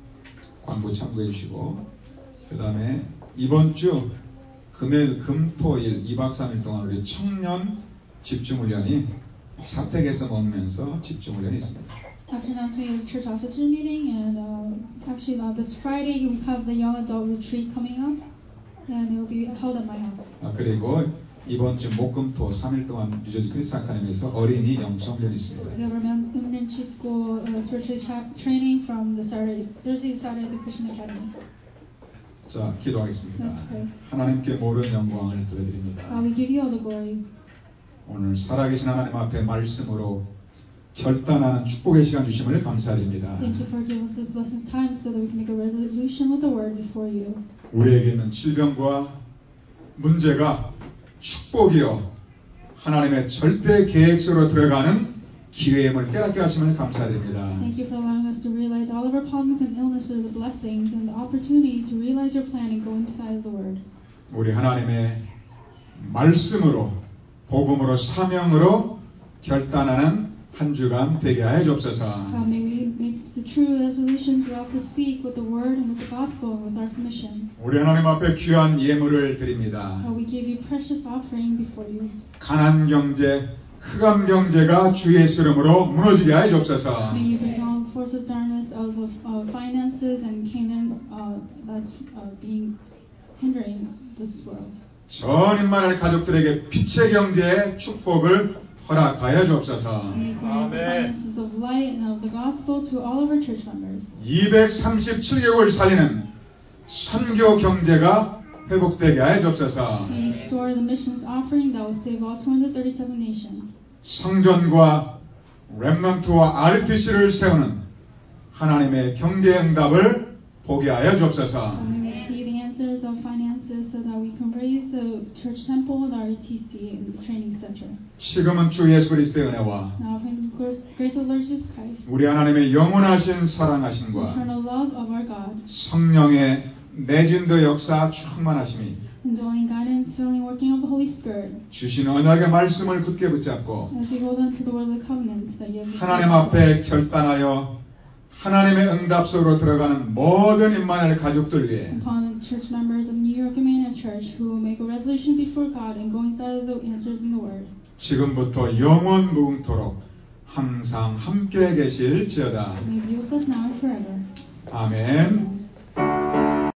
광고 참고해 주시고 그 다음에 이번 주 금요일 금토일 2박 3일 동안 우리 청년 집중훈련이 사택에서 먹으면서 집중훈련이 있습니다. After announcement, we have a church officer meeting, and actually this Friday we have the young adult retreat coming up, and it will be held at my house. 그리고 이번 주 목금토 3일 동안 뉴저지 크리스 아카데미에서 어린이 영성훈련이 있습니다. We have our elementary school spiritual training from the Thursday to Saturday at the Christian Academy. 자, 기도하겠습니다. Let's pray. 하나님께 모든 영광을 돌려드립니다. We give you all the glory. 오늘 살아계신 하나님 앞에 말씀으로 결단하는 축복의 시간 주심을 감사드립니다. Thank you for giving us this blessed time so that we can make a resolution with the word before you. 우리에게 있는 질병과 문제가 축복이요 하나님의 절대 계획서로 들어가는 기회임을 깨닫게 하심을 감사드립니다. Thank you for allowing us to realize all of our problems and illnesses are blessings and the opportunity to realize your plan and go inside of the word. 우리 하나님의 말씀으로 복음으로 사명으로 결단하는 한 주간 되게 하여 주옵소서. May we make the true resolution throughout this week with the word and with the gospel and with our commission. 우리 하나님 앞에 귀한 예물을 드립니다. We give you precious offering before you. 가난 경제, 흑암 경제가 주 예수 이름으로 무너지게 하여 주옵소서. May you bring all the force of darkness of finances and Canaan that's being hindering this world. 전 인만의 가족들에게 빛의 경제의 축복을 허락하여 주옵소서. May you bring the finances of light and of the gospel to all of our church members. 237개국을 살리는 선교 경제가 회복되게 하여 주옵소서. May you restore the missions offering that will save all 237 nations. 성전과 렘넌트와 RTC를 세우는 하나님의 경제 응답을 보게 하여 주옵소서. May we see the answers of finances so that we convert raise the church temple, the RUTC, and the training center. 지금은 주 예수 그리스도의 은혜와 Now, in the grace of Lord Jesus Christ, 우리 하나님의 영원하신 the 사랑하심과 eternal love of our God, 성령의 내진도 역사 충만하심이 indwelling guidance, filling, working of the Holy Spirit, 주신 언약의 말씀을 굳게 붙잡고 as we hold on to the word of the covenants that you have 하나님 앞에 결단하여 하나님의 응답 속으로 들어가는 모든 임마누엘 가족들 위해 upon the church members of New York Emmanuel Church who will make a resolution before God and go inside of the answers in the Word. 지금부터 영원 무궁토록 항상 함께 계실지어다. May be with us now and forever. 아멘.